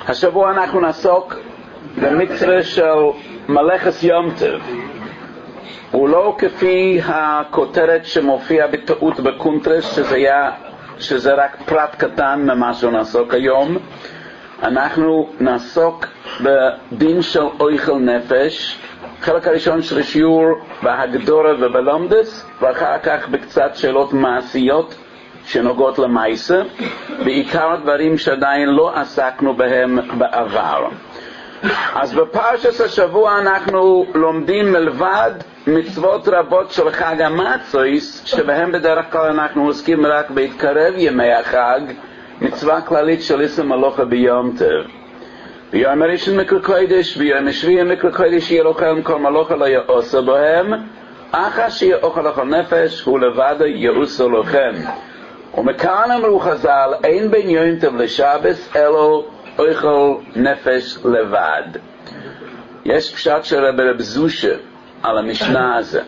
השבוע אנחנו נעסוק במצווה של מלאכת יום טוב. הוא לא כפי הכותרת שמופיע בטעות בקונטרס, שזה רק פרט קטן ממה שנעסוק היום. אנחנו נעסוק בדין של אוכל נפש, חלק הראשון של השיעור בהגדורה ובלומדס, ואחר כך בקצת שאלות מעשיות שנוגעות למעשה, בעיקר דברים שעדיין לא עסקנו בהם בעבר. אז בפרשת השבוע אנחנו לומדים מלבד מצוות רבות של חג המצות, שבהם בדרך כלל אנחנו עוסקים רק בהתקרב ימי החג, מצווה כללית של עשה מלאכה ביום טוב. ביום הראשון מקרא קודש, ביום השביעי מקרא קודש יהיה לכם כל מלאכה לא יעשה בהם, אחר שיהיה אוכל אוכל נפש הוא לבד יעשה לכם. ומכאן אמרו חז"ל, אין בין יום טוב לשבס אלא אוכל נפש לבד. יש פשט של רב זושה על המשנה הזה.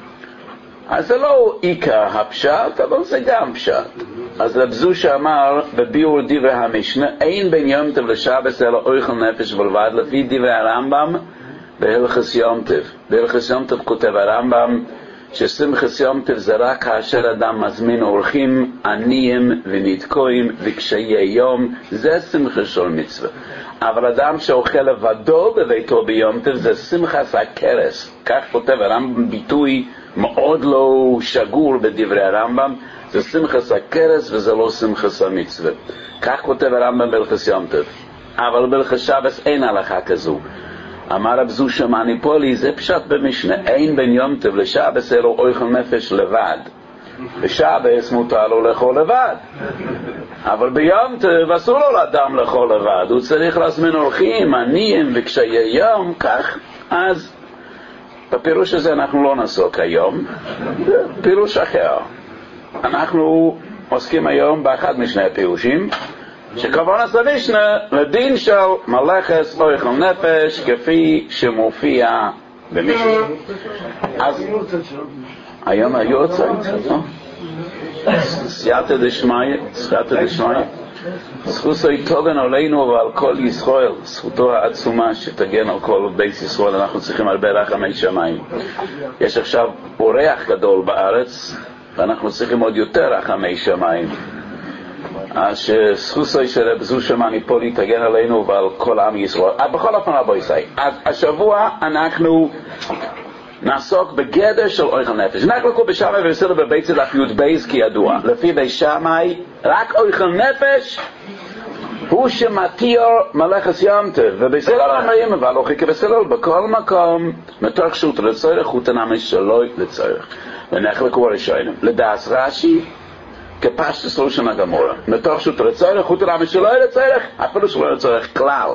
אז זה לא עיקר הפשט, אבל זה גם פשט. אז רב זושה אמר בביאור דברי המשנה, אין בין יום טוב לשבס אלא אוכל נפש בלבד, לפי דברי הרמב"ם בהלכות יום טוב. בהלכות יום טוב כותב הרמב"ם ששמחת יום טוב זה רק כאשר אדם מזמין אורחים עניים ונתקועים וקשיי יום, זה שמחה של מצווה. אבל אדם שאוכל לבדו בביתו ביום טוב זה שמחת הכרס. כך כותב הרמב"ם, ביטוי מאוד לא שגור בדברי הרמב"ם, זה שמחת הכרס וזה לא שמחת המצווה. כך כותב הרמב"ם בהלכות יום טוב. אבל בהלכות שבת אין הלכה כזו. אמר רב זושה מניפולי, זה פשט במשנה, אין בין יום טוב לשבס אלא אוכל נפש לבד. בשבס מותר לו לאכול לבד, אבל ביום טוב אסור לו לאדם לאכול לבד, הוא צריך להזמין אורחים עניים וקשיי יום. כך אז בפירוש הזה אנחנו לא נעסוק היום, פירוש אחר. אנחנו עוסקים היום באחד משני הפירושים, שכוונת המשנה לדין של מלאכת אוכל נפש כפי שמופיע במשנה. אז היום היוצא סייעתא דשמיא, זכותו יתוגן עלינו ועל כל ישראל, זכותו העצומה שתגן על כל בית ישראל. אנחנו צריכים הרבה רחמי שמיים. יש עכשיו אורח גדול בארץ ואנחנו צריכים עוד יותר רחמי שמיים, אז שזכותו של רב זושה מניפולי תגן עלינו ועל כל עם ישראל. בכל אופן רבו ישראל, אז השבוע אנחנו נעסוק בגדר של אוכל נפש. אנחנו לקרוא בשמאי ובסדר בבית דף י"ב כידוע, לפי בית שמאי רק אוכל נפש הוא שמתיר מלאכת יום טוב, ובסדר אומרים אבל אוכי כבסדר בכל מקום מתוך רשות לצורך הוא תנמי שלא לצורך. ואנחנו לקרוא ראשונים לדעת רש"י כפשטוס לשון הגמרא, מתוך רשות לצורך הוא תנמי שלא לצורך, אפילו שלא לצורך כלל.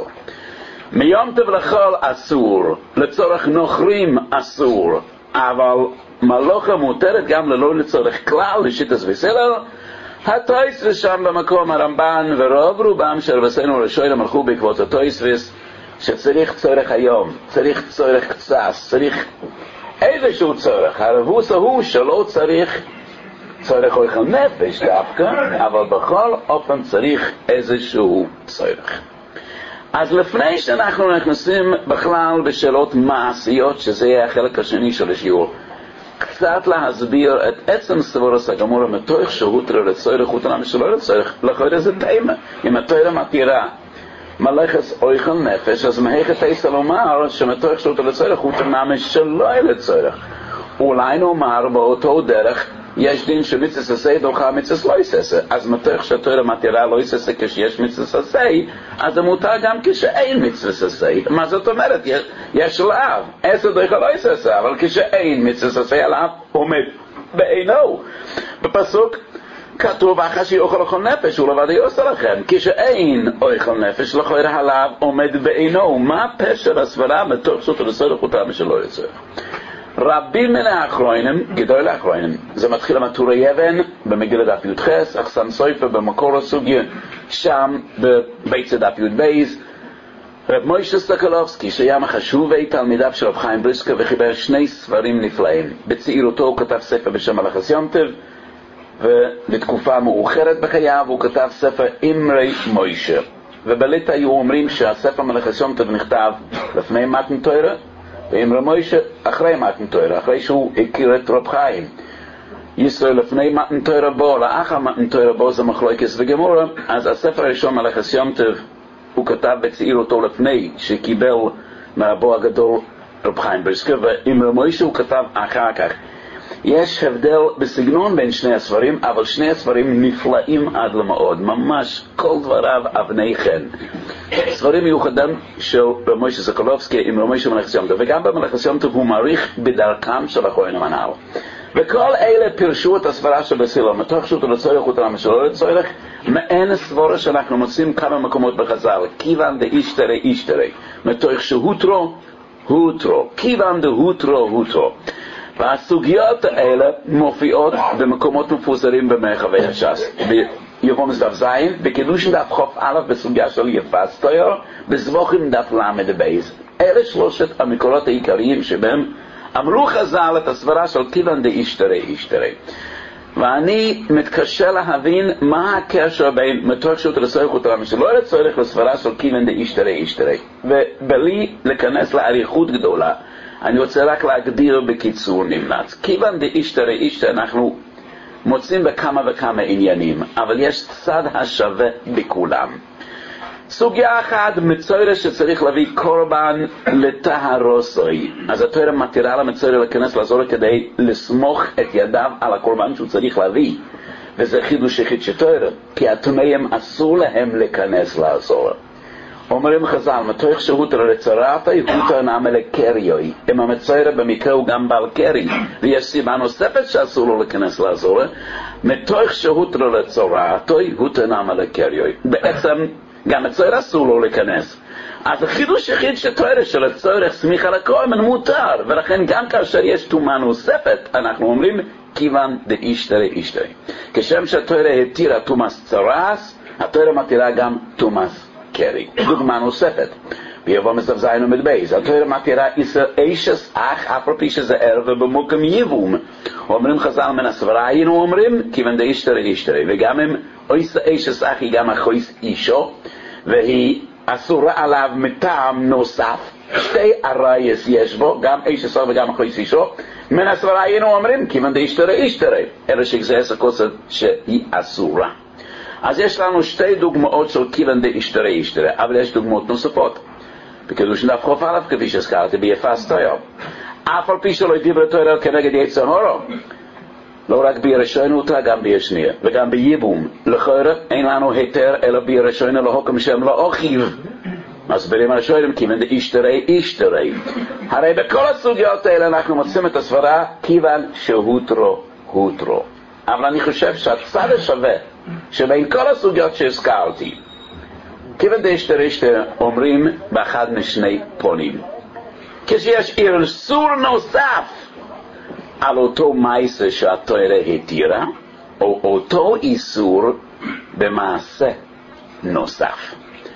מיום טוב לאכול אסור, לצורך נוכרים אסור, אבל מלאכה מותרת גם ללא לצורך כלל לשיטת בסדר. התוספות שם במקום הרמב"ן ורוב רובם של רבותינו הראשונים הלכו בעקבות התוספות שצריך צורך היום, צריך צורך קצת, צריך איזשהו צורך. הרבוס הוא שלא צריך צורך אוכל נפש דווקא, אבל בכל אופן צריך איזשהו צורך. אז לפני שאנחנו נכנסים בכלל בשאלות מעשיות, שזה יהיה החלק השני של השיעור, קצת להסביר את עצם סבורס הגמורה מתוך שהותרה לצורך הוא תנמי שלא לצורך. לכאורה זה תימה, אם התורה מתירה מלאכת אוכל נפש, אז מהיכת תעשה לומר שמתוך שהותרה לצורך הוא תנמי שלא לצורך. אולי נאמר באותו דרך יש דין שמצווה עשה דוחה מצווה לא עשה, אז מתוך שהתורה מתירה לא עשה כשיש מצווה עשה, אז זה מותר גם כשאין מצווה עשה. מה זאת אומרת? יש לאו עשה דוחה לא עשה, אבל כשאין מצווה עשה עליו עומד בעינו. בפסוק כתוב אחר שיאכל אוכל נפש הוא לבד יעשה לכם, כשאין אוכל נפש לכאורה עליו עומד בעינו. מה פשר הסברה מתוך שהתורה לצורך הוא תנמי שלא לצורך? רבים מן האחרונים, גדול האחרונים, זה מתחיל המטורי אבן במגילת דף י"ח, אחסן סופר במקור הסוגיה שם בבית דף י"ב. רב מוישה סטקלובסקי שהיה מחשובי תלמידיו של רב חיים בריסקר וחיבר שני ספרים נפלאים. בצעירותו הוא כתב ספר בשם מלאכת יום טוב, ובתקופה מאוחרת בחייו הוא כתב ספר אמרי מוישה. ובליטא היו אומרים שהספר מלאכות יום טוב נכתב לפני מתן תורה, ועם רמוישה אחרי מתן תורה, אחרי שהוא הכיר את רב חיים. ישראל לפני מתן תורה בו, לאחר מתן תורה בו זה מחלוקת וגמורה. אז הספר הראשון מלאכות יום טוב הוא כתב בצעיר אותו לפני שקיבל מהרבו הגדול רב חיים בריסקר, ועם רמוישה הוא כתב אחר כך. יש הבדל בסגנון בין שני הספרים, אבל שני הספרים נפלאים עד למאוד, ממש כל דבריו אבני חן. ספרים מיוחדים של רב מוישה סוקולובסקי עם רב מוישה מלאכות יום טוב, וגם במלאכות יום טוב הוא מעריך בדרכם של הכהנים הנ"ל. וכל אלה פירשו את הסברה של בסילון, מתוך שו"ת לצורך ותרם שלא לצורך, מעין סבורה שאנחנו מוצאים כמה מקומות בחז"ל, כיוון דאישתרי אישתרי, מתוך שהותרו הותרו, כיוון דהותרו הותרו. והסוגיות האלה מופיעות במקומות מפוזרים במרחבי הש"ס. ביבומס דף זין, בקידושין דף חוף א' בסוגיה של יפס תויר, בזבוכים דף למד בייז. אלה שלושת המקורות העיקריים שבהם אמרו חז"ל את הסברה של כיוון דאישתרי אישתרי. ואני מתקשה להבין מה הקשר בין מתוך שו"ת לצורך ותרם שלא לצורך לסברה של כיוון דאישתרי אישתרי. ובלי להיכנס לאריכות גדולה, אני רוצה רק להגדיר בקיצור נמלץ. כיוון דאישתרי אישתרי אנחנו מוצאים בכמה וכמה עניינים, אבל יש צד השווה בכולם. סוגיה אחת, מצוירה שצריך להביא קורבן לטהרוסוי. אז התורה מתירה למצוירה להיכנס לעזור כדי לסמוך את ידיו על הקורבן שהוא צריך להביא. וזה חידוש יחיד שתורה, כי הטמאים אסור להם להיכנס לעזור. אומרים חז"ל, מתוך שהותר לצורתו, הותר נעמה לקריוי. אם המצוירה במקרה הוא גם בעל קרי, ויש סיבה נוספת שאסור לו להיכנס לעזור, מתוך שהותר לצורתו, הותר נעמה לקריוי. בעצם גם מצוירה אסור לו להיכנס. אז החידוש יחיד שתורה שלצורך סמיכה לקורבן מותר, ולכן גם כאשר יש טומאה נוספת, אנחנו אומרים כיוון דאישתרי אישתרי. כשם שהתורה התירה טומאת צרס, התורה מתירה גם טומאת קרי. דוגמה נוספת, ביבומס דף זין למד בייז, התורה מתירה אישס אח אף על פי שזה ערב במוקם יבום. אומרים חז"ל מן הסברה, היינו אומרים כיוון דאישתרי אישתרי, וגם אם אישס אח היא גם אחויס אישו, והיא אסורה עליו מטעם נוסף, שתי ערייס יש בו, גם אישס אח וגם אחויס אישו, מן הסברה היינו אומרים כיוון דאישתרי אישתרי, אלא שגזס הכוסת שהיא אסורה. אז יש לנו שתי דוגמאות של כיוון דאישתרי אישתרי, אבל יש דוגמאות נוספות. בקידושין דף חוף א' כפי שהזכרתי ביפס תויר. אף על פי שלא דיבר תורה כנגד יצר הרע. לא רק בירשון אותה, גם בישניה, וגם בייבום. לכאורה אין לנו היתר אלא בירשון להוקם שם לא אוכיב. מסבירים הראשונים כיוון דאישתרי אישתרי. הרי בכל הסוגיות האלה אנחנו מוצאים את הסברה כיוון שהותרו הותרו. אבל אני חושב שהצד השווה שבין כל הסוגיות שהזכרתי, כיוון דאישתרי אישתרי אומרים באחד משני פונים. כשיש איסור נוסף על אותו מעשה שהתורה התירה, או אותו איסור במעשה נוסף,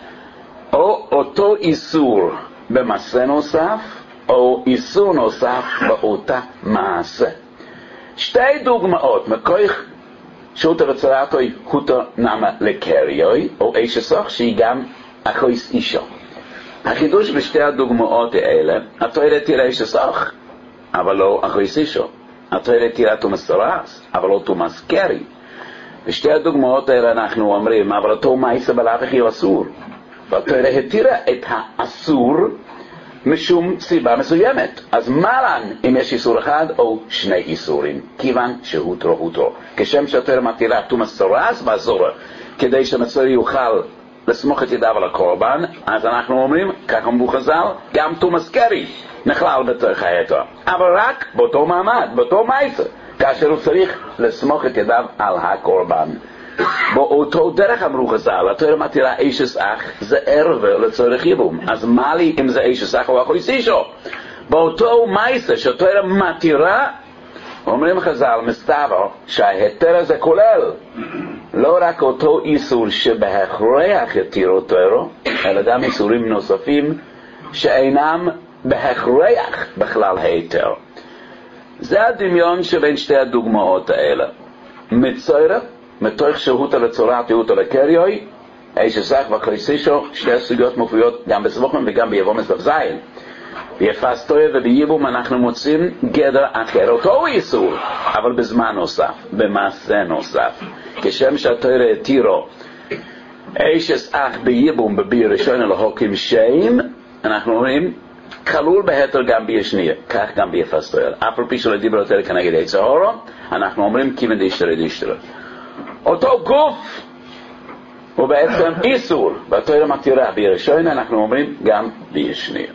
או אותו איסור במעשה נוסף, או איסור נוסף באותה מעשה. שתי דוגמאות מכוח שהותר לצורתו הותר נעמה לקריוי, או אישס אח שהיא גם אחויס אישו. החידוש בשתי הדוגמאות האלה, התורה התירה אישס אח, אבל לא אחויס אישו. התורה התירה טומאת צרס, אבל לא טומאת קרי. בשתי הדוגמאות האלה אנחנו אומרים, אבל אותו מעשה בלאו הכי אסור. והתורה התירה את האסור משום סיבה מסוימת. אז מה לן אם יש איסור אחד או שני איסורים? כיוון שהותרו הותרו. כשם שהתורה מתירה טומאת צרס באזור, כדי שהמצורע יוכל לסמוך את ידיו על הקורבן, אז אנחנו אומרים, כך אמרו חז"ל, גם טומאת קרי נכלל בתוך ההיתר. אבל רק באותו מעמד, באותו מעשה, כאשר הוא צריך לסמוך את ידיו על הקורבן. באותו דרך אמרו חז"ל, התורה מתירה אישס אח, זה ערב לצורך ייבום. אז מה לי אם זה אישס אח או אחויס אישו? באותו מעשה שהתורה מתירה, אומרים חז"ל, מסתבר שההיתר הזה כולל לא רק אותו איסור שבהכרח יתירו תורה, אלא גם איסורים נוספים שאינם בהכרח בכלל היתר. זה הדמיון שבין שתי הדוגמאות האלה. מצוירה, מתוך שהותר לצורת הותר לקריוי, איש הסך והקויסישו, שתי סוגיות מופיעות גם בסבוכם וגם ביבומס בבזיין. ביפסטויה ובייבום אנחנו מוצאים גדר אחר, אותו איסור, אבל בזמן נוסף, במעשה נוסף. כשם שהתורה התירו איש הסך בייבום בביר ראשון אלוהוקים שם, אנחנו אומרים כלול בהתר גם בישניה, כך גם ביפסטויה. אף על פי שלא דיבר יותר כנגד עץ ההורו, אנחנו אומרים כיוון דישתרה. אותו גוף הוא בעצם איסור, בתורה מתירה ביראשון, אנחנו אומרים גם בישניה.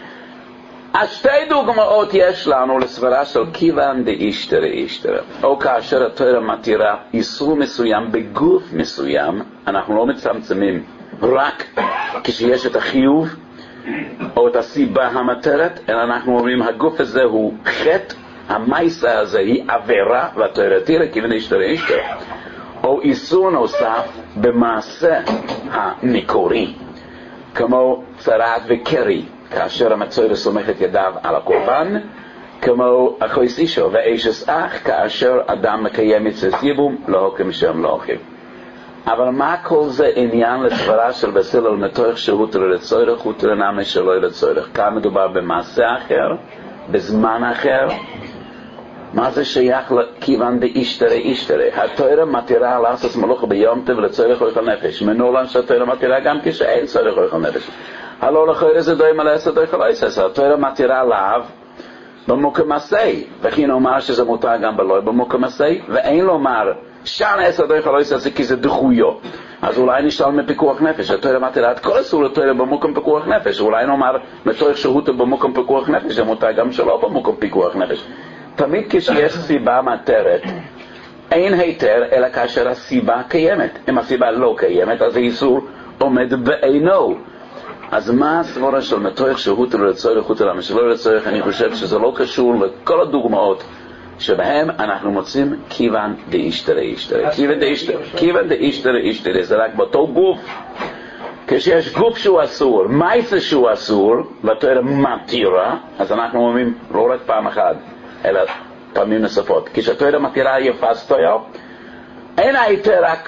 אז שתי דוגמאות יש לנו לסברה של כיוון דאישתרה. או כאשר התורה מתירה איסור מסוים בגוף מסוים, אנחנו לא מצמצמים רק כשיש את החיוב או את הסיבה המתרת, אלא אנחנו אומרים הגוף הזה הוא חטא, המייסה הזה היא עבירה, והתורה התירה כיוון דאישתרה. או איסור נוסף במעשה המקורי, כמו צרעת וקרי, כאשר המצוי סומך את ידיו על הקורבן, כמו אחויס אישו ואיש אסך, כאשר אדם מקיים מצוות ייבום, לא הוקם שם לא הוקם. אבל מה כל זה עניין לסברה של בסילל מתוך שהות לצורך, הוא תרנם שלא לצורך? כאן מדובר במעשה אחר, בזמן אחר. מה זה שייך לכיוון דאישתרה? התורה מתירה לעשות מלוכה ביום טוב לצורך אוכל נפש. מנולן שהתורה מתירה גם כשאין צורך אוכל נפש. הלא לכאורה זה דומה לעשות אוכל איסס. התורה מתירה לאו במוקם עשי, וכי נאמר שזה מותר גם בלוי במוקם עשי, ואין לומר שען עשת אוכל איסס כי זה דחויו. אז אולי נשתל מפיקוח נפש. התורה מתירה את כל אסור לתורה במוקם פיקוח נפש. אולי נאמר מתוך שהות במוקם פיקוח נפש, זה מותר גם שלא במוקם פיקוח נפש. תמיד כשיש סיבה מתרת, אין היתר אלא כאשר הסיבה קיימת. אם הסיבה לא קיימת, אז האיסור עומד בעינו. אז מה הסבורה של מתוך שהות לצורך, למה שלא לצורך? אני חושב שזה לא קשור לכל הדוגמאות שבהם אנחנו מוצאים כיוון דאישתרה. כיוון דאישתרה זה רק באותו גוף. כשיש גוף שהוא אסור, מייסה שהוא אסור, והתורה מתירה, אז אנחנו אומרים לא רק פעם אחת, אלא פעמים נוספות. כשהתורה מתירה יפסטויה, אין היתר רק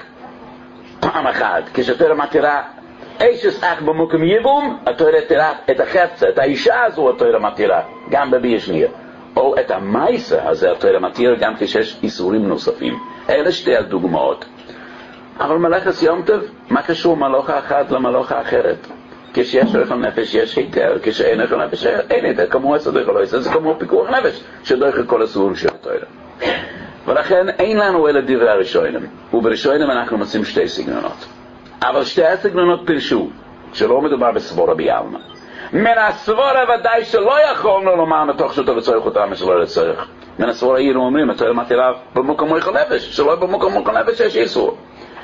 פעם אחת. כשהתורה מתירה איש אסך במוקם ייבום, התורה תירה את החפצה, את האישה הזו התורה מתירה, גם בבישניה. או את המייסה הזה התורה מתירה גם כשיש איסורים נוספים. אלה שתי הדוגמאות. אבל מלאכת יום טוב, מה קשור מלאכה אחת למלאכה אחרת? כשיש אוכל נפש יש היתר, כשאין אוכל נפש אין היתר, כמו עשת אוכל נפש, זה כמו פיקוח נפש, שדורך כל אסור של התורה. ולכן אין לנו אלה דברי הראשונים, ובראשונים אנחנו מוצאים שתי סגנונות. אבל שתי הסגנונות פירשו, שלא מדובר בסבורה ביאלמה. מן הסבורה ודאי שלא יכולנו לומר מתוך שאתה לצורך אותם שלא לצורך. מן הסבורה היינו אומרים, התורה מתירה במוקם אוכל נפש, שלא במוקם אוכל נפש יש איסור.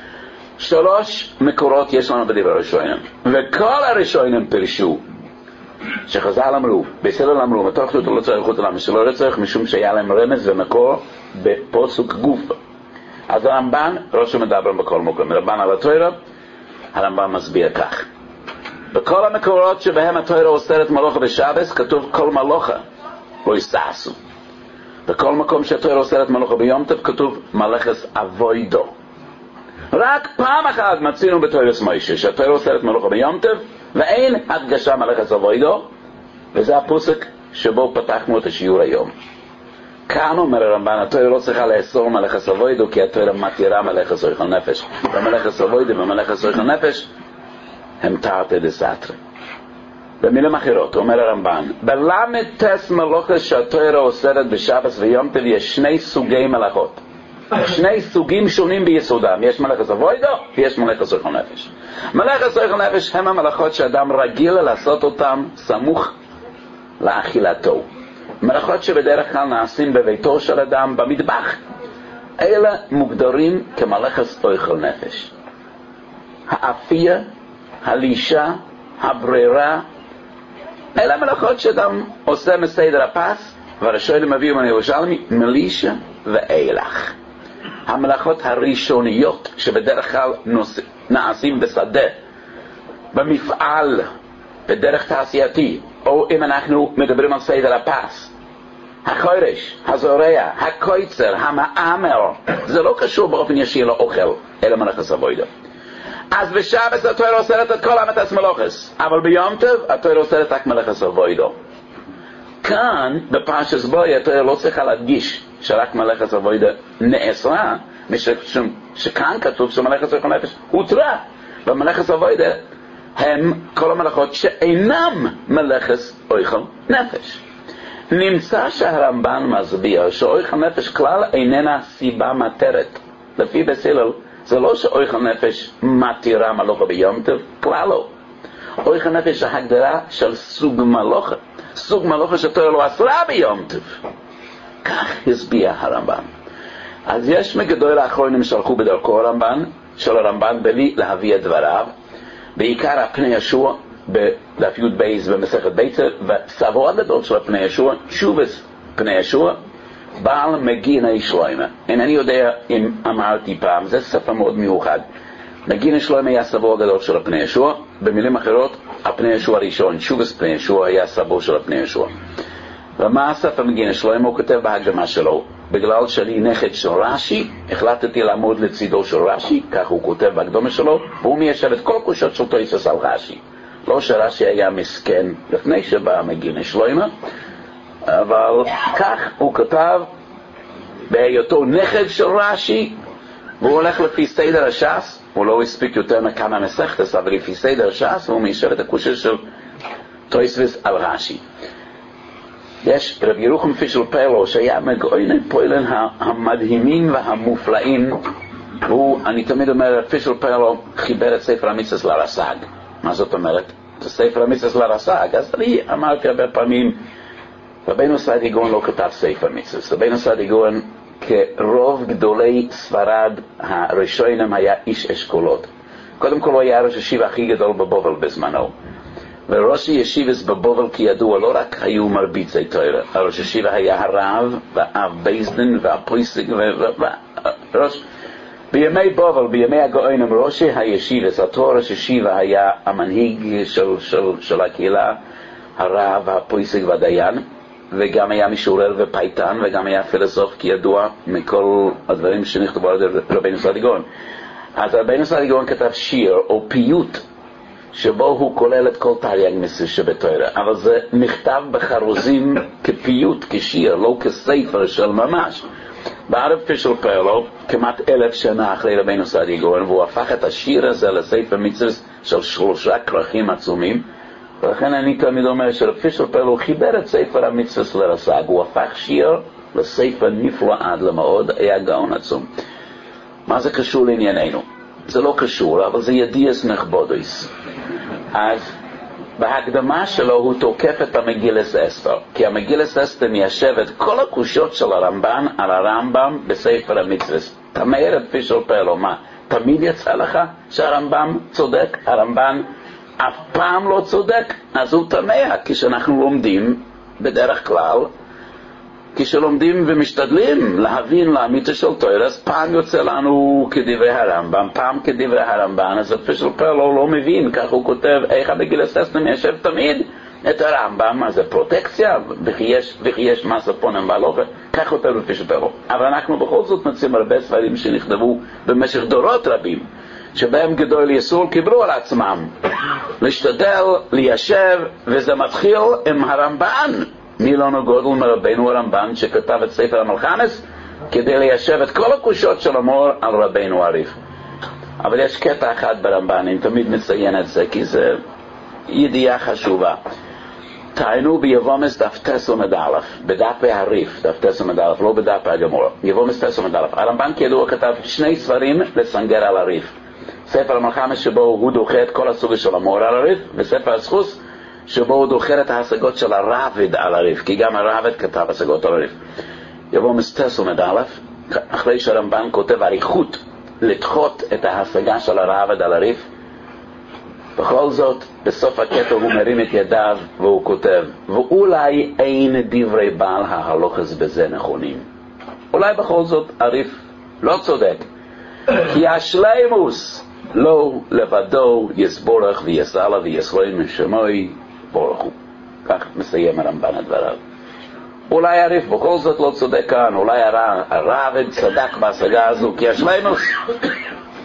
שלוש מקורות יש לנו בדברי הראשונים, וכל הראשונים פירשו שחז"ל אמרו, בסלל אמרו, מתוך שאתה לצורך אותם שלא לצורך, משום שהיה להם רמז ומקור בפוסוק גוף. אז הרמב"ן, ראש המדבר בכל מקום, הרמב"ן על התורה, הרמב"ן מסביר כך. בכל המקורות שבהם התורה אוסרת מלוכה בשבס, כתוב כל מלוכה לא יסעסו. בכל מקום שהתורה אוסרת מלוכה ביום טוב, כתוב מלאכת אבוידו. רק פעם אחת מצינו בתורס מוישה, שהתורה אוסרת מלוכה ביום טוב, ואין הדגשה מלאכת אבוידו, וזה הפוסק שבו פתחנו את השיעור היום. כאן אומר הרמב"ן, התורה לא צריכה לאסור מלאכת אבוידו, כי התורה מתירה מלאכת אוכל נפש. ומלאכת אבוידו ומלאכת אוכל נפש הם תרתי דסתרי. במילים אחרות, אומר הרמב"ן, בלמד תס מלאכה שהתורה אוסרת בשבס ויום טוב יש שני סוגי מלאכות. שני סוגים שונים ביסודם. יש מלאכת אבוידו ויש מלאכת אוכל נפש. מלאכת אוכל נפש הם המלאכות שאדם רגיל לעשות אותם סמוך לאכילתו. מלאכות שבדרך כלל נעשים בביתו של אדם במטבח. אלה מוגדרים כמלאכת אוכל נפש. האפייה, הלישה, הברירה, אלה מלאכות שאדם עושה מסדר הפס, והראשונים מביאים על ירושלמי מלישה ואילך. המלאכות הראשוניות שבדרך כלל נעשים בשדה, במפעל, בדרך תעשייתי, או אם אנחנו מדברים על סדר הפס, החורש, הזורע, הקויצר, המאמר, זה לא קשור באופן ישיר לאוכל, אלא מלאכת אבוידו. אז בשבת התורה אוסרת את כל אמיתת מלוכס, אבל ביום טוב התורה אוסרת רק מלאכת אבוידו. כאן בפרשת בוי התורה לא צריכה להדגיש שרק מלאכת אבוידו נאסרה, משום שכאן כתוב שמלאכת אוכל נפש הותרה. במלאכת אבוידו הם כל המלאכות שאינם מלאכת אוכל נפש. נמצא שהרמב"ן מסביר שאוכל נפש כלל איננה סיבה מתרת. לפי בית הלל זה לא שאוכל נפש מתירה מלוכה ביום טוב, כלל לא. אוכל נפש זה הגדרה של סוג מלוכה, סוג מלוכה שתורה לא אסרה ביום טוב. כך הסביר הרמב"ן. אז יש מגדול האחרונים שהלכו בדרכו הרמב"ן, של הרמב"ן בלי להביא את דבריו, בעיקר הפני ישוע בדף י' בייס במסכת ביצה, וסבו הגדול של הפני ישוע, שובס פני ישוע, בעל מגיני שלוימה. אינני יודע אם אמרתי פעם, זה ספר מאוד מיוחד. מגיני שלוימה היה סבו הגדול של הפני ישוע, במילים אחרות, הפני ישוע הראשון, שובס פני ישוע היה סבו של הפני ישוע. ומה הספר מגיני שלוימה? הוא כותב בהקדמה שלו, בגלל שאני נכד של רש"י, החלטתי לעמוד לצידו של רש"י, כך הוא כותב בהקדמה שלו, והוא מיישב את כל קושות של תוספות על רש"י. לא שרש"י היה מסכן לפני שבא מגיני שלוימה, אבל כך הוא כתב בהיותו נכד של רש"י, והוא הולך לפי סדר הש"ס, הוא לא הספיק יותר מכמה מסכתות, אבל לפי סדר הש"ס, והוא מיישב את הקושות של תוספות על רש"י. יש רב ירוחם פישל פרלו שהיה מגויני פועלן המדהימים והמופלאים, אני תמיד אומר, פישל פרלו חיבר את ספר המצווה לרס"ג. מה זאת אומרת? את ספר המצווה לרס"ג. אז אני אמרתי הרבה פעמים, רבינו סעדיה גאון לא כתב ספר מצווה. רבינו סעדיה גאון כרוב גדולי ספרד הראשונים היה איש אשכולות. קודם כל הוא היה ראש ישיבה הכי גדול בבובל בזמנו. וראש ישיבס בבובל כידוע לא רק היו מרביצי תורה, ראש ישיבה היה הרב והאב בייסדן והפויסק בימי בובל, בימי הגאונים, ראש הישיבס, אותו ראש ישיבה היה המנהיג של הקהילה, הרב, הפויסק והדיין, וגם היה משורר ופייטן, וגם היה פילוסוף כידוע מכל הדברים שנכתבו על רבינו סעדיה גאון. אז רבינו סעדיה גאון כתב שיר או פיוט שבו הוא כולל את כל תרי"ג מצוות שבתורה, אבל זה נכתב בחרוזים כפיוט, כשיר, לא כספר של ממש. בערב פישל פרלו, כמעט 1000 שנה אחרי רבינו סעדיה גאון, והוא הפך את השיר הזה לספר מצוות של 3 כרכים עצומים, ולכן אני תמיד אומר שפישל פרלו חיבר את ספר המצוות לרס"ג, הוא הפך שיר לספר נפלא עד למאוד, היה גאון עצום. מה זה קשור לענייננו? זה לא קשור, אבל זה ידיעס נכבודויס. אז בהקדמה שלו הוא תוקף את המגילת אסתר, כי המגילת אסתר מיישב את כל הקושות של הרמב"ן על הרמב"ם בספר המצוות. תמהר את פישל פרלו, מה? תמיד יצא לך שהרמב"ם צודק? הרמב"ן אף פעם לא צודק? אז הוא תמה, כשאנחנו לומדים בדרך כלל, כשלומדים ומשתדלים להבין לאמיתה של תורה, אז פעם יוצא לנו כדברי הרמב"ם, פעם כדברי הרמב"ן, אז פישל פרלו לא מבין, כך הוא כותב, איך המגילת אסתר מיישב תמיד את הרמב"ם, אז זה פרוטקציה, וכי יש מסה פונם בהלוכה, כך כותב פישל פרלו. אבל אנחנו בכל זאת מוצאים הרבה ספרים שנכתבו במשך דורות רבים, שבהם גדול יסוד קיבלו על עצמם להשתדל, ליישב, וזה מתחיל עם הרמב"ן. מי לא נגודל מרבינו הרמב"ן שכתב את ספר המלחמס כדי ליישב את כל הקושות של המור על רבינו הריף. אבל יש קטע אחד ברמב"ן, אני תמיד מציין את זה כי זה ידיעה חשובה. תעיינו ביבומס דף טס עמוד א', בדף הריף, דף טס עמוד א', לא בדף הגמור, יבומס טס עמוד א'. הרמב"ן כידוע כתב 2 ספרים לסנגר על הריף. ספר המלחמס שבו הוא דוחה את כל הסוגה של המור על הריף, וספר הסחוס שבו הוא דוחר את ההשגות של הרבד על הריף, כי גם הרבד כתב השגות על הריף. יבוא מסטס עמוד א', אחרי שהרמב"ן כותב אריכות לדחות את ההשגה של הרבד על הריף, בכל זאת בסוף הקטע הוא מרים את ידיו והוא כותב, ואולי אין דברי בעל ההלוכס בזה נכונים. אולי בכל זאת הריף לא צודק, כי השלימוס לא לבדו יסבורך ויסעלה ויסלוי משמוי ברוך הוא. כך מסיים הרמב"ן את דבריו. אולי הריף בכל זאת לא צודק כאן, אולי הרבד צדק בהשגה הזו, כי השלימוס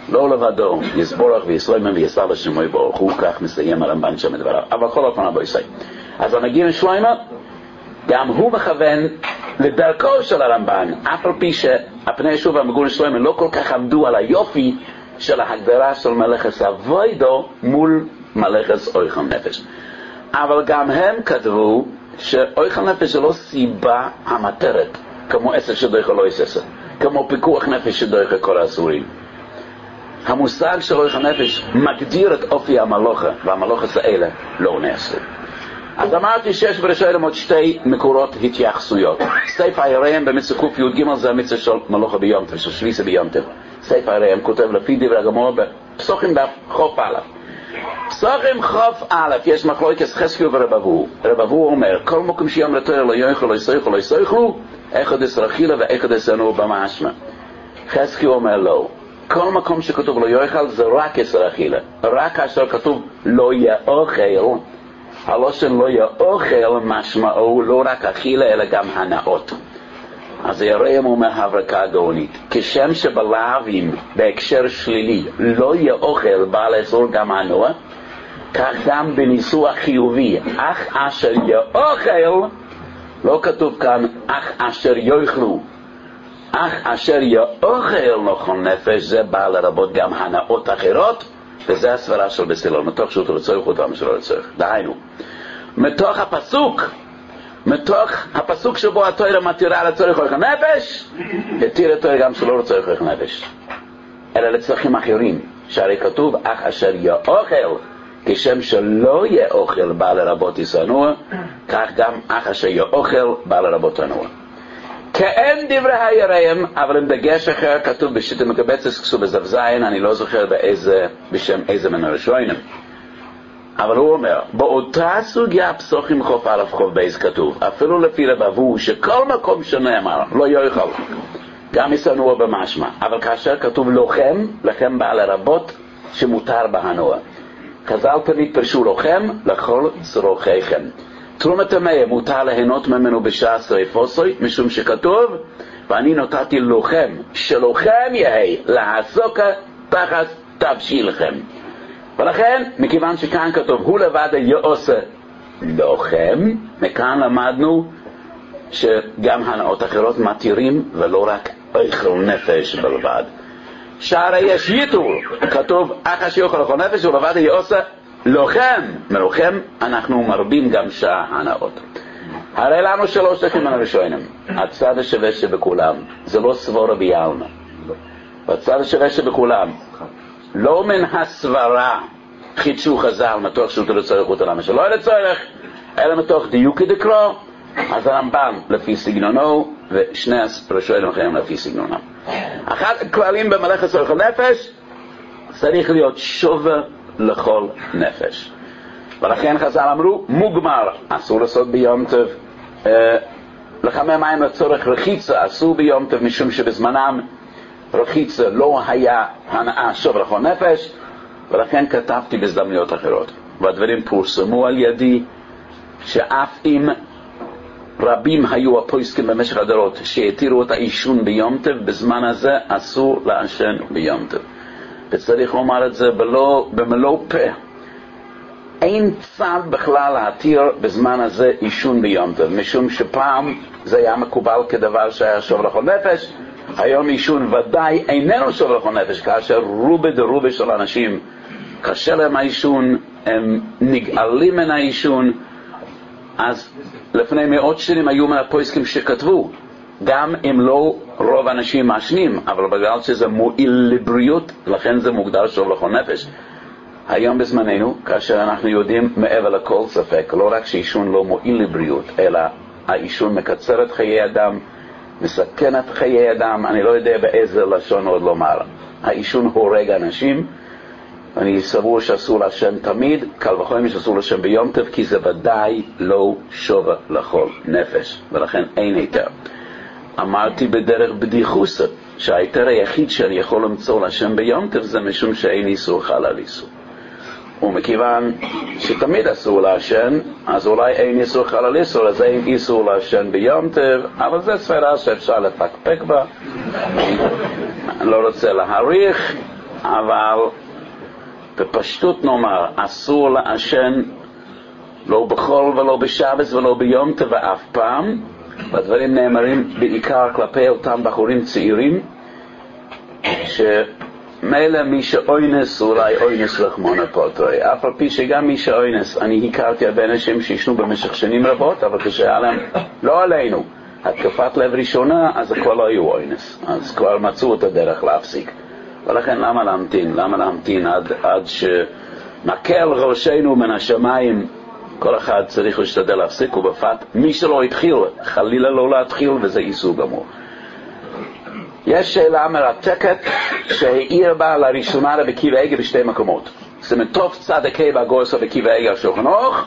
לא לבדו, יסבורך ויסלוימן ויסר לשמוי ברוך הוא, כך מסיים הרמב"ן שם את דבריו. אבל כל אופן אבו יסי. אז המגיל שלמה, גם הוא מכוון לדרכו של הרמב"ן, אף על פי שהפני שוב המגיל שלמה לא כל כך עמדו על היופי של ההגדרה של מלאכת אבוידו מול מלאכת אוכל נפש. אבל גם הם כתבו שאוכל נפש זה לא סיבה המטרת, כמו עסק שדויכה לא יססה, כמו פיקוח נפש שדויכה כל האסורים. המושג של אוכל נפש מגדיר את אופי המלוכה, והמלוכה האלה לא נעשו. אז אמרתי שיש ברשעים עוד שתי מקורות התייחסויות. ספר היראים במצח ק"ג זה המצח של מלוכה ביום טוב, של שליסה ביום טוב. ספר היראים כותב לפי דברי הגמרא בפסוחים דף חוף א'. פסוחים חוף א' יש מחלוקת חזקיהו ורב אבוהו. רב אבוהו אומר, כל מקום שיום לתורה לא יאכלו, לא יסייכו, לא יסייכו, אחד אסרחילה ואחד אסנו במשמע. חזקיהו אומר לא. כל מקום שכתוב לא יאכל זה רק אסרחילה. רק כאשר כתוב לא יאכל, הלושן לא יאכל משמעו לא רק אכילה אלא גם הנאות. אז היראים אומר הברקה הגאונית, כשם שבלאווים בהקשר שלילי לא יאכל בא לאסור גם הנוע, כך גם בניסוח חיובי אך אשר יאכל, לא כתוב כאן אך אשר יאכלו, אך אשר יאכל נכון נפש, זה בא לרבות גם הנאות אחרות, וזה הסברה של בסילון, מתוך שהוא תרצוי חותם שלא לצורך. דהיינו, מתוך הפסוק שבו התורה מתירה לצורך אוכל נפש, התיר התורה גם שלא לצורך אוכל נפש, אלא לצרכים אחרים, שהרי כתוב אך אשר יאכל, כשם שלא יאכל בא לרבות ישנוע, כך גם אך אשר יאכל בא לרבות הנוע. כאין דברי היראים, אבל עם דגש אחר כתוב בשיטה מקבצת כסו בזב זין, אני לא זוכר בשם איזה מן הראשונים. אבל הוא אומר, באותה סוגיה פסוחים חוף א' חוף בייס כתוב, אפילו לפי רב אבוהו שכל מקום שנאמר לא יאכל, גם ישנוע במשמע, אבל כאשר כתוב לוחם, לכם בא לרבות שמותר בהנוע. חז"ל תמיד פרשו לוחם לכל צרוכיכם. תרומת המה מותר ליהנות ממנו בשעה שריפוסוי, משום שכתוב, ואני נתתי לוחם, שלוחם יהי לעסוק תחת תבשילכם. ולכן, מכיוון שכאן כתוב, הוא לבד יעשה לוחם, מכאן למדנו שגם הנאות אחרות מתירים, ולא רק אוכל נפש בלבד. שהרי יש ייתור, כתוב, אך אשר יאכל אוכל נפש, הוא לבד יעשה לוחם. מלוחם אנחנו מרבים גם שעה הנאות. הרי לנו שלוש דרכים הראשונים. הצד השווה שבכולם, זה לא סבורה ביאלמה. והצד השווה שבכולם, לא מן הסברה חידשו חז"ל מתוך שהוא לצורך אותם שלא היה לצורך, אלא מתוך דיוקי דקרו. אז הרמב"ם לפי סגנונו ושני הראשונים אחרים לפי סגנונם. אחד הכללים במלאכת אוכל נפש צריך להיות שובר לכל נפש. ולכן חז"ל אמרו מוגמר אסור לעשות ביום טוב, לחמם מים לצורך רחיצה אסור ביום טוב, משום שבזמנם רחיצה לא היה הנאה שובר לכל נפש, ולכן כתבתי בהזדמנויות אחרות, והדברים פורסמו על ידי, שאף אם רבים היו הפוסקים במשך הדורות שהתירו את העישון ביום טוב, בזמן הזה אסור לעשן ביום טוב. וצריך לומר את זה במלוא פה. אין צד בכלל להתיר בזמן הזה עישון ביום טוב, משום שפעם זה היה מקובל כדבר שהיה שובר לכל נפש. היום עישון ודאי איננו שובר לכל נפש, כאשר רובה של אנשים קשה להם העישון, הם נגאלים מן העישון. אז לפני מאות שנים היו מהפוסקים שכתבו, גם אם לא רוב האנשים מעשנים, אבל בגלל שזה מועיל לבריאות, לכן זה מוגדר שובר לכל נפש. היום בזמננו, כאשר אנחנו יודעים מעבר לכל ספק, לא רק שעישון לא מועיל לבריאות, אלא העישון מקצר את חיי אדם, מסכן את חיי אדם, אני לא יודע באיזה לשון עוד לומר. העישון הורג אנשים, אני סבור שאסור לעשן תמיד, קל וחומר שאסור לעשן ביום טוב, כי זה ודאי לא שובר לכל נפש, ולכן אין היתר. אמרתי בדרך בדיחוסה, שההיתר היחיד שאני יכול למצוא לעשן ביום טוב זה משום שאין איסור חל על איסור. ומכיוון שתמיד אסור לעשן, אז אולי אין איסור חל על איסור, אז אין איסור לעשן ביום טוב, אבל זו ספירה שאפשר לפקפק בה. אני לא רוצה להעריך, אבל בפשטות נאמר, אסור לעשן לא בחול ולא בשבס ולא ביום טוב אף פעם. והדברים נאמרים בעיקר כלפי אותם בחורים צעירים, שמילא מי שאוינס אולי אוינס רחמונה פוטרי, אף על פי שגם מי שאוינס, אני הכרתי הרבה אנשים שישנו במשך שנים רבות, אבל כשהיה להם, לא עלינו, התקפת לב ראשונה, אז כבר לא היו אוינס, אז כבר מצאו את הדרך להפסיק. ולכן למה להמתין? למה להמתין עד שנקל ראשנו מן השמיים? כל אחד צריך להשתדל להפסיק, ובפת מי שלא התחיל, חלילה לא להתחיל, וזה איסור גמור. יש שאלה מרתקת שהעיר בה לראשונה רבי עקיבא איגר בשתי מקומות. זה מטוב צדקי בגורס רבי עקיבא איגר שולחן ערוך,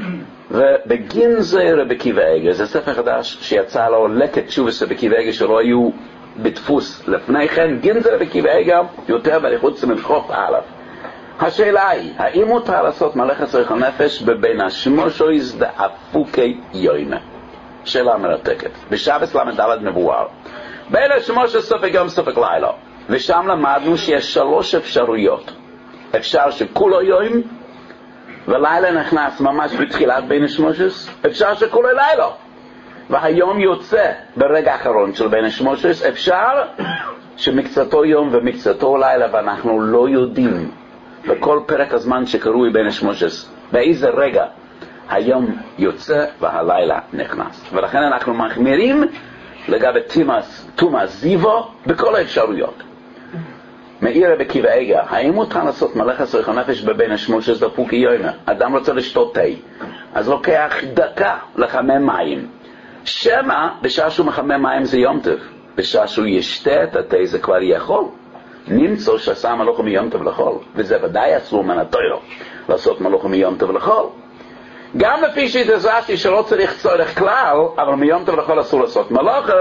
ובגנזי רבי עקיבא איגר. זה ספר חדש שיצא לו לקט תשובס רבי עקיבא איגר שלא היו בדפוס לפני כן. גנזי רבי עקיבא איגר יותר בריחוד סמכוף א'. השאלה היא, האם מותר לעשות מלאכת שכל נפש בבין השמושויז דאפוקי יוימה? שאלה מרתקת. בשבס למדלת מבואר. בין השמושויז סופק יום סופק לילה. ושם למדנו שיש 3 אפשרויות. אפשר שכולו יום, ולילה נכנס ממש בתחילת בין השמושויז. אפשר שכולו לילה. והיום יוצא ברגע האחרון של בין השמושויז. אפשר שמקצתו יום ומקצתו לילה, ואנחנו לא יודעים. בכל פרק הזמן שקרוי בין השמושויז, באיזה רגע היום יוצא והלילה נכנס. ולכן אנחנו מחמירים לגבי תומאס זיבו בכל האפשרויות. מאיר רבי עקיבא איגר, האם מותר לעשות מלאכת שכל נפש בבין השמושויז דאפוקי יוימה? אדם רוצה לשתות תה, אז לוקח דקה לחמם מים. שמא בשעה שהוא מחמם מים זה יום טוב, בשעה שהוא ישתה את התה זה כבר יכול. נמצא שעשה מלאכה מיום טוב לחול, וזה ודאי אסור מן התורה לעשות מלאכה מיום טוב לחול. גם לפי שהתזרשתי שלא צריך צורך כלל, אבל מיום טוב לחול אסור לעשות מלאכה,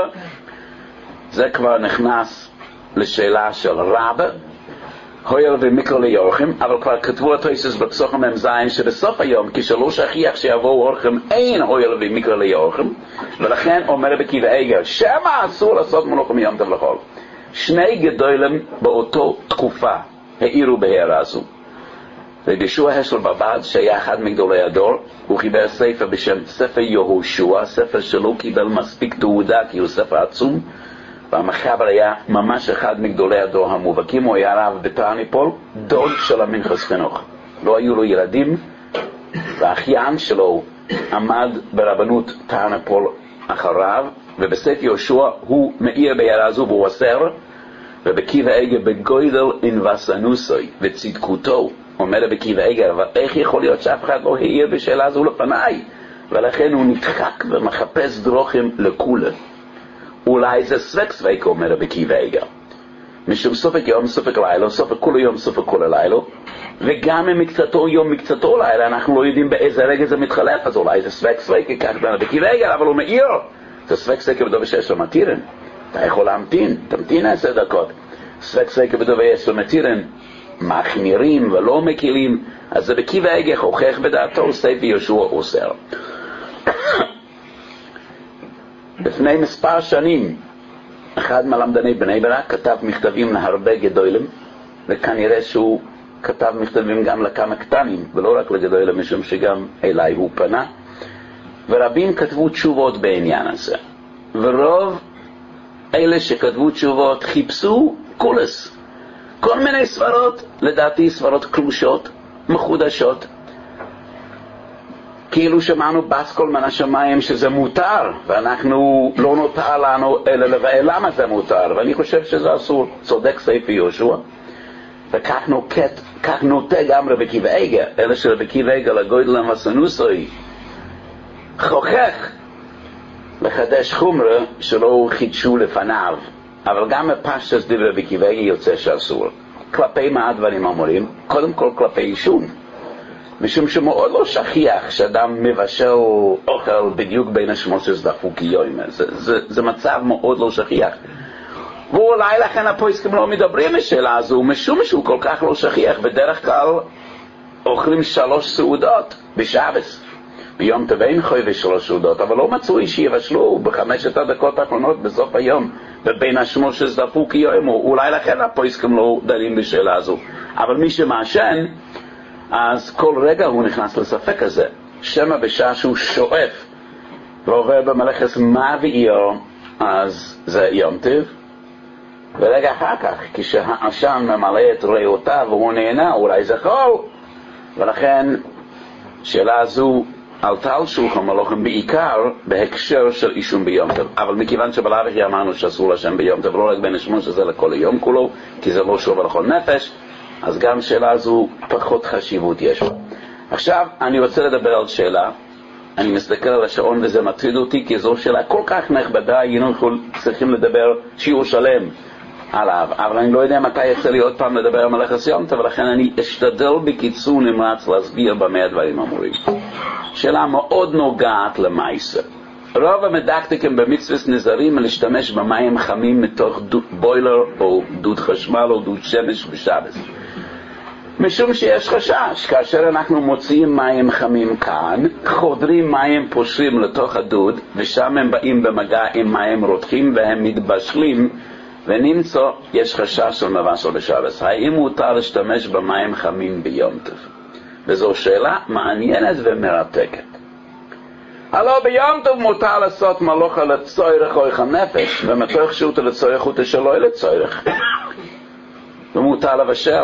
זה כבר נכנס לשאלה של רבא, הויל ומיקרו ליורחם, אבל כבר כתבו התוספות בפסוחים מ"ז שבסוף היום, כשלא שכיח שיבואו אורחם, אין הויל ומיקרו ליורחם, ולכן אומר רבי עקיבא איגר, שמה אסור לעשות מלאכה מיום טוב לחול. 2 גדולים באותו תקופה העירו בהערה הזו. רבי יהושע השל בבד, שהיה אחד מגדולי הדור, הוא חיבר ספר בשם ספר יהושע, ספר שלא קיבל מספיק תעודה כי הוא ספר עצום, והמחבר היה ממש אחד מגדולי הדור המובהקים. הוא היה רב בטרניפול, דוד של המנחס חינוך. לא היו לו ילדים, והאחיין שלו עמד ברבנות טרניפול אחריו, ובספר יהושע הוא מאיר בהערה הזו והוא אוסר. רבי עקיבא איגר בגודל אינבסנוסוי וצדקותו, אומר רבי עקיבא איגר, אבל איך יכול להיות שאף אחד לא העיר בשאלה הזו לפניי? ולכן הוא נדחק ומחפש דרוכים לכולה. אולי זה ספק, אומר רבי עקיבא איגר, משום סופק יום סופק לילה, סופק כולו יום סופק כולו לילה, וגם אם מקצתו יום מקצתו לילה, אנחנו לא יודעים באיזה רגע זה מתחלף, אז אולי זה ספק, כך בין רבי עקיבא איגר, אבל הוא מאיר. זה ספק בדובר שיש לו מתירן, אתה יכול להמתין, תמתין 10 דקות. ספק בדובר יש לו מתירן, מחמירים ולא מקילים, אז זה עקיבא איגר הוכח בדעתו, ספר יהושע אוסר. לפני מספר שנים, אחד מלמדני בני ברק כתב מכתבים להרבה גדולים, וכנראה שהוא כתב מכתבים גם לכמה קטנים, ולא רק לגדולים, משום שגם אליי הוא פנה, ורבים כתבו תשובות בעניין הזה. ורוב אלה שכתבו תשובות חיפשו קולס. כל מיני סברות, לדעתי סברות קלושות, מחודשות. כאילו שמענו בסקול מן השמיים שזה מותר, ואנחנו לא נותר לנו אלא לבאר למה זה מותר, ואני חושב שזה אסור. צודק ספר יהושע, וכך נוטה גם רבי עקיבא איגר, אלא שרבי עקיבא איגר לגודל המסנוסוי חוכך לחדש חומרה שלא חידשו לפניו, אבל גם בפשטוס דברי רבי עקיבא איגר יוצא שאסור. כלפי מה הדברים אמורים? קודם כל כלפי עישון, משום שמאוד לא שכיח שאדם מבשל אוכל בדיוק בין השמושויז דאפוקי יוימה. זה מצב מאוד לא שכיח, ואולי לכן הפוסקים לא מדברים בשאלה הזו, משום שהוא כל כך לא שכיח. בדרך כלל אוכלים 3 סעודות בשבס, ביום טוב אין חייב 3 סעודות, אבל לא מצאו שיבשלו ב5 הדקות האחרונות בסוף היום ובין השמושס דפוק יום, אולי לכן הפויסקים לא דנים בשאלה הזו. אבל מי שמעשן, אז כל רגע הוא נכנס לספק הזה. שמה בשעה שהוא שואף ועובר במלאכת מאוויו, אז זה יום טוב. ורגע אחר כך, כשהעשן ממלא את ריאותיו והוא נהנה, אולי זה חול. ולכן שאלה הזו עלתה על שולחן מלוכים בעיקר בהקשר של עישון ביום טוב. אבל מכיוון שבלאו אמרנו שאסור לעשן ביום טוב, לא רק בין השמונה שזה לכל היום כולו, כי זה לא שוב לכל נפש, אז גם שאלה הזו פחות חשיבות יש בה. עכשיו אני רוצה לדבר על שאלה, אני מסתכל על השעון וזה מטריד אותי, כי זו שאלה כל כך נכבדה, היינו צריכים לדבר שיעור שלם עליו, אבל אני לא יודע מתי יצא לי עוד פעם לדבר על מלאכת יום טוב, ולכן אני אשתדל בקיצור נמרץ להסביר במה הדברים אמורים. שאלה מאוד נוגעת למעשה. רוב המדקדקים במצוות נזרים להשתמש במים חמים מתוך בוילר או דוד חשמל או דוד שמש בשבת. משום שיש חשש, כאשר אנחנו מוציאים מים חמים כאן, חודרים מים פושרים לתוך הדוד, ושם הם באים במגע עם מים רותחים והם מתבשלים, ונמצא יש חשש של מבשל בשבת. האם מותר להשתמש במים חמים ביום טוב? וזו שאלה מעניינת ומרתקת. הלא ביום טוב מותר לעשות מלוכה לצורך אוכל נפש, ומתוך שהות לצורך הוא תשלוי לצורך. ומותר לבשל.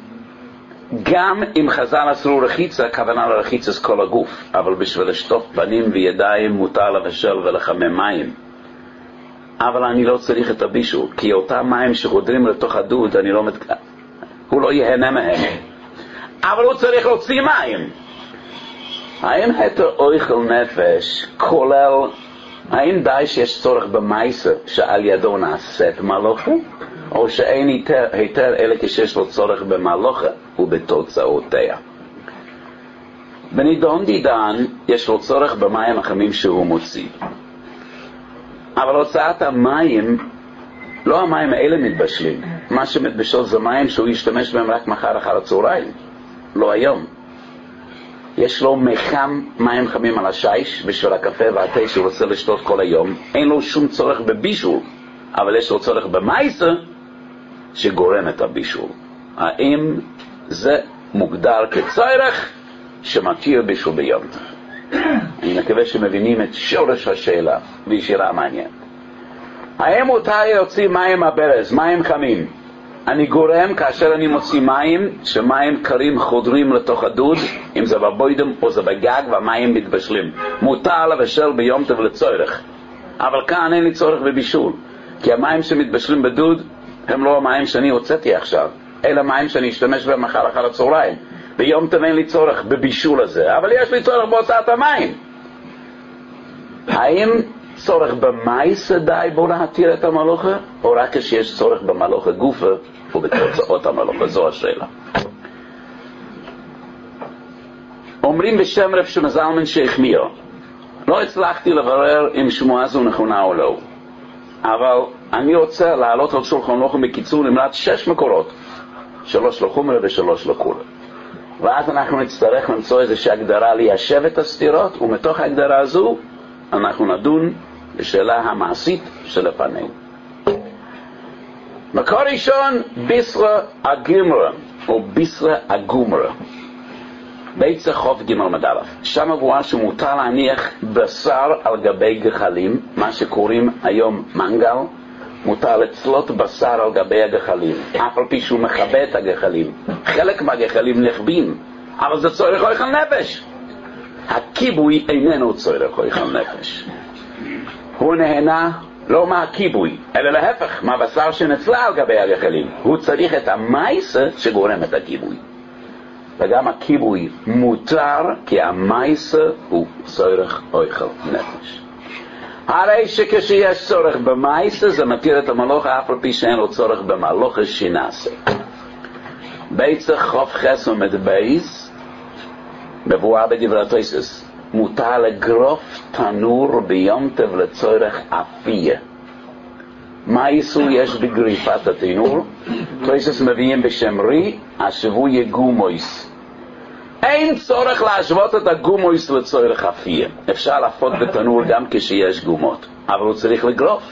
גם אם חז"ל אסרו רחיצה, הכוונה לרחיצה כל הגוף, אבל בשביל לשטוף פנים וידיים מותר לבשל ולחמם מים. אבל אני לא צריך את הבישול, כי אותם מים שחודרים לתוך הדוד, הוא לא יהנה מהם. אבל הוא צריך להוציא מים. האם היתר אוכל נפש כולל, האם די שיש צורך במעשה שעל ידו נעשית מלוכה, או שאין היתר אלא כשיש לו צורך במלוכה ובתוצאותיה? בנידון דידן יש לו צורך במים החמים שהוא מוציא, אבל הוצאת המים, לא המים האלה מתבשלים. מה שמתבשל זה מים שהוא ישתמש בהם רק מחר אחר הצהריים, לא היום. יש לו מחם מים חמים על השיש בשביל הקפה והתה שהוא רוצה לשתות כל היום, אין לו שום צורך בבישול, אבל יש לו צורך במעשה שגורם את הבישול. האם זה מוגדר כצורך שמתיר בישול ביום טוב? אני מקווה שמבינים את שורש השאלה, והיא שאלה מעניינת. האם מותר להוציא מים מהברז, מים חמים? אני גורם כאשר אני מוציא מים, שמים קרים חודרים לתוך הדוד, אם זה בבוידם או זה בגג, והמים מתבשלים. מותר לבשל ביום טוב לצורך. אבל כאן אין לי צורך בבישול, כי המים שמתבשלים בדוד הם לא המים שאני הוצאתי עכשיו, אלא מים שאני אשתמש בהם מחר אחר הצהריים. ביום טוב אין לי צורך בבישול הזה, אבל יש לי צורך בהוצאת המים. האם צורך במעשה די בו להתיר את המלוכה, או רק כשיש צורך במלוכה גופה ובתוצאות המלוכה? זו השאלה. אומרים בשם רב שמעון זלמן שהחמיר. לא הצלחתי לברר אם שמועה זו נכונה או לא, אבל אני רוצה להעלות על שולחן מלוכים בקיצור נמרץ 6 מקורות, 3 לחומרה ו3 לקולה. ואז אנחנו נצטרך למצוא איזושהי הגדרה ליישב את הסתירות, ומתוך ההגדרה הזו אנחנו נדון בשאלה המעשית שלפנינו. מקור ראשון, ביסרה הגמרה, או ביסרה הגומרה. ביצה חוף גמר מדלף. שם מבואר שמותר להניח בשר על גבי גחלים, מה שקוראים היום מנגל. מותר לצלות בשר על גבי הגחלים, אף על פי שהוא מכבה את הגחלים. חלק מהגחלים נחבים, אבל זה צורך אוכל נפש. הכיבוי איננו צורך אוכל נפש. הוא נהנה לא מהכיבוי, אלא להפך, מהבשר שנצלה על גבי הגחלים. הוא צריך את המעשה שגורם את הכיבוי. וגם הכיבוי מותר, כי המעשה הוא צורך אוכל נפש. הרי שכשיש צורך במעשה זה מתיר את המלוכה, אף על פי שאין לו צורך במלוכה שנעשה. ביצה חוף חס עומד בייס, מבואר בדברי תוספות, מותר לגרוף תנור ביום טוב לצורך אפייה. מה איסור יש בגריפת התנור? תוספות מביאים בשם רי, השבוי גומויס. אין צורך להשוות את הגומויס לצורך אפייה. אפשר להפות בתנור גם כשיש גומות, אבל הוא צריך לגרוף.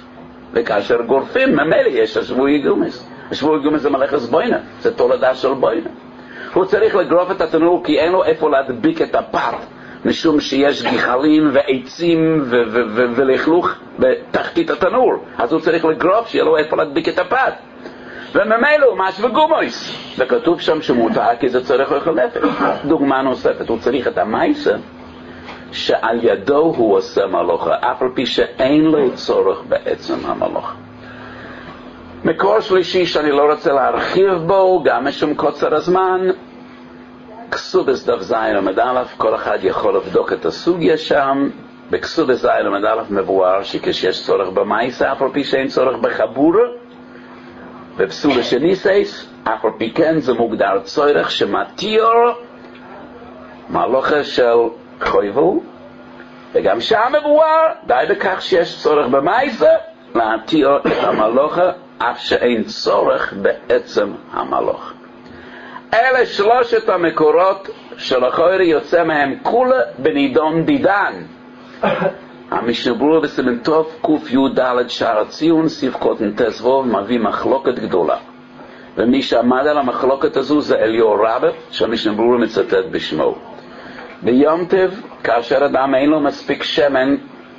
וכאשר גורפים, ממילא יש השבועי גומס. השבועי גומס זה מלאכת בוינה, זה תולדה של בוינה. הוא צריך לגרוף את התנור כי אין לו איפה להדביק את הפת, משום שיש גיחלים ועצים ולכלוך בתחתית התנור. אז הוא צריך לגרוף שיהיה לו איפה להדביק את הפת. וממילא הוא מש וגומויס. וכתוב שם שמותר כי זה צריך לאכול נפש. דוגמה נוספת, הוא צריך את המייסה שעל ידו הוא עושה מלוכה, אף על פי שאין לו צורך בעצם המלוכה. מקור שלישי שאני לא רוצה להרחיב בו, גם משום קוצר הזמן, כסובס דף זין עמד א', כל אחד יכול לבדוק את הסוגיה שם. בכסובס זין עמד א' מבואר שכשיש צורך במייסה, אף על פי שאין צורך בחבורה, בפסולה שניסייס, אף על פי כן זה מוגדר צורך שמתיר מלוכה של חויבל, וגם שם מבואר די בכך שיש צורך במייסה להתיר את המלוכה אף שאין צורך בעצם המלוכה. אלה שלושת המקורות שלכאורה יוצא מהם כולה בנידון דידן. המשנה ברורה בסימן טוב קי"ד שער הציון סעיף קוטן תזבוב מביא מחלוקת גדולה, ומי שעמד על המחלוקת הזו זה אליהו רבה שהמשנה ברורה מצטט בשמו. ביום טוב, כאשר אדם אין לו מספיק שמן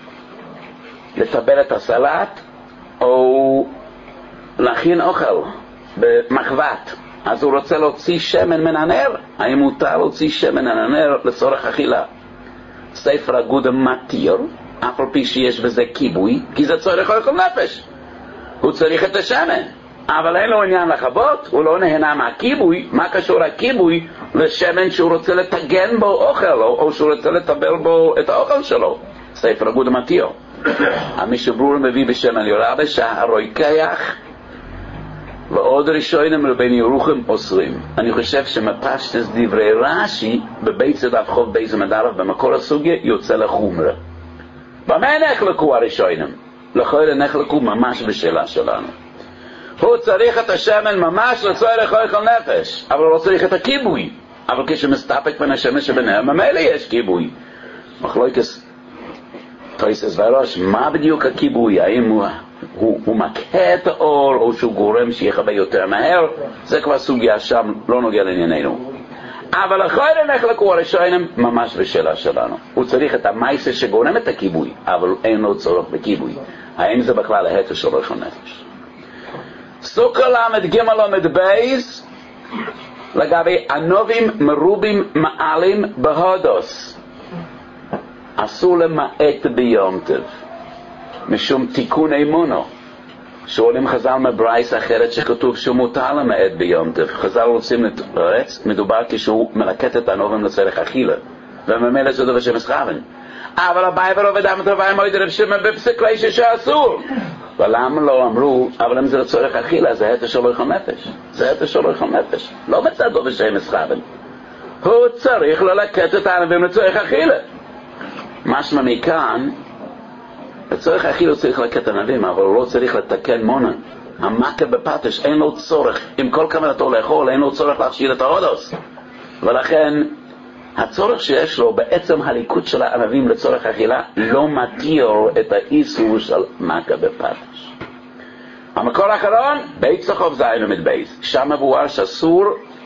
לטבל את הסלט או להכין אוכל במחבת, אז הוא רוצה להוציא שמן מן הנר. האם מותר להוציא שמן מן הנר לצורך אכילה? ספר אגודה מתיר, אף על פי שיש בזה כיבוי, כי זה צורך אוכל נפש. הוא צריך את השמן, אבל אין לו עניין לחוות, הוא לא נהנה מהכיבוי. מה קשור הכיבוי לשמן שהוא רוצה לתגן בו אוכל, או שהוא רוצה לטבל בו את האוכל שלו? ספר אגודה מתיר. המשנה ברורה מביא בשם אליהו רבה שהרוקח ועוד ראשונים רבני ירוחם אוסרים. אני חושב שמפשטס דברי רש"י בבית דף חוב בייס עמוד א' במקור הסוגיה יוצא לחומרה. במה נחלקו הראשונים? לכאורה נחלקו ממש בשאלה שלנו. הוא צריך את השמן ממש לצורך אוכל נפש, אבל הוא לא צריך את הכיבוי. אבל כשמסתפק בין השמן שביניהם, ממילא יש כיבוי. מחלוקת תוספות והראש, מה בדיוק הכיבוי? האם הוא מכה את האור או שהוא גורם שיחווה יותר מהר? זה כבר סוגיה שם, לא נוגע לענייננו. אבל אחרי נחלקו הראשונים ממש בשאלה שלנו. הוא צריך את המייסה שגורם את הכיבוי, אבל אין לו צורך בכיבוי. האם זה בכלל ההתר של אוכל נפש? סוכה למד ג' למד בייס לגבי ענבים מרובים מעלים בהודוס. אסור למעט ביום טוב משום תיקון אמונו. שואלים חז"ל מברייס אחרת שכתוב שהוא מותר למעט ביום טוב. חז"ל רוצים לתרץ, מדובר כשהוא מלקט את הענבים לצורך אכילה, וממילא זה דבר שמסחרן. אבל הבאי ורובד המטרביים מועד רב שמעון בפסק לישה שאסור. ולמה לא אמרו, אבל אם זה לצורך אכילה, זה התר של אוכל נפש. זה התר של אוכל נפש. לא מצד דבר שהם מסחרן. הוא צריך ללקט את הענבים לצורך אכילה. משמע מכאן, לצורך אכילה הוא צריך ללקט ענבים, אבל הוא לא צריך לתקן מונה. המכה בפטש אין לו צורך, עם כל כוונתו לאכול, אין לו צורך להכשיר את ההודוס. ולכן, הצורך שיש לו בעצם הליקוט של הענבים לצורך אכילה לא מתיר את האיסור של מכה בפטש. המקור האחרון, בית סחוב זין עמוד בייס. שם מבואר שאסור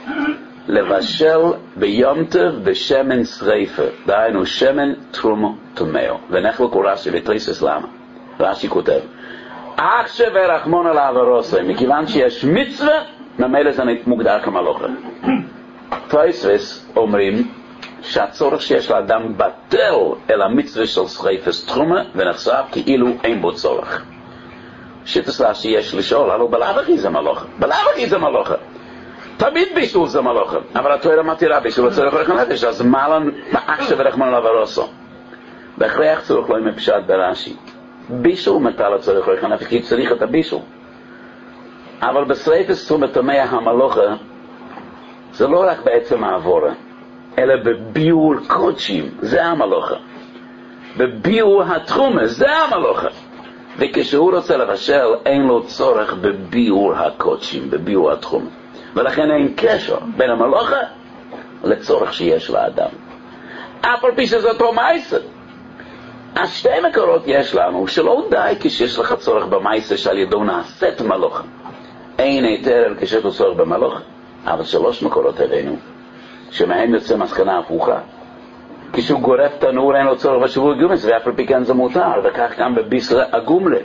לבשל ביום טוב בשמן שריפה, דהיינו שמן תרומו טמאו. ונחלקו רש"י ותריסס למה. רש"י כותב, אך שווה רחמון על העברוסי, מכיוון שיש מצווה, ממילא זה מוגדר כמלוכה. תוספות אומרים שהצורך שיש לאדם בטל אל המצווה של שריפת תרומה ונחשב כאילו אין בו צורך. שיטת רש"י יש לשאול, הלוא בלאו הכי זה מלוכה. בלאו הכי זה מלוכה. תמיד בישול זה מלוכה, אבל התורה מתירה בישול לצורך אוכל נפש, אז מה לנו באח שברחמון עליו הרוסו? בהכרח צורך לא מפשט ברש"י. בישול מותר לצורך אוכל נפש, כי צריך את הבישול. אבל בשריפת תרומה טמאה המלוכה, זה לא רק בעצם העבורה, אלא בביאור קודשים, זה המלוכה. בביאור התרומה, זה המלוכה. וכשהוא רוצה לבשל, אין לו צורך בביאור הקודשים, בביאור התרומה. ולכן אין קשר בין המלוכה לצורך שיש לאדם. אף על פי שזה אותו מעשה. אז שתי מקורות יש לנו, שלא די כשיש לך צורך במעשה שעל ידו נעשית מלוכה. אין היתר כשיש לו צורך במלוכה, אבל 3 מקורות הבאנו, שמהם יוצא מסקנה הפוכה. כשהוא גורף תנור אין לו צורך בשבוע גומס, ואף על פי כן זה מותר, וכך גם בביסרא אגומרא.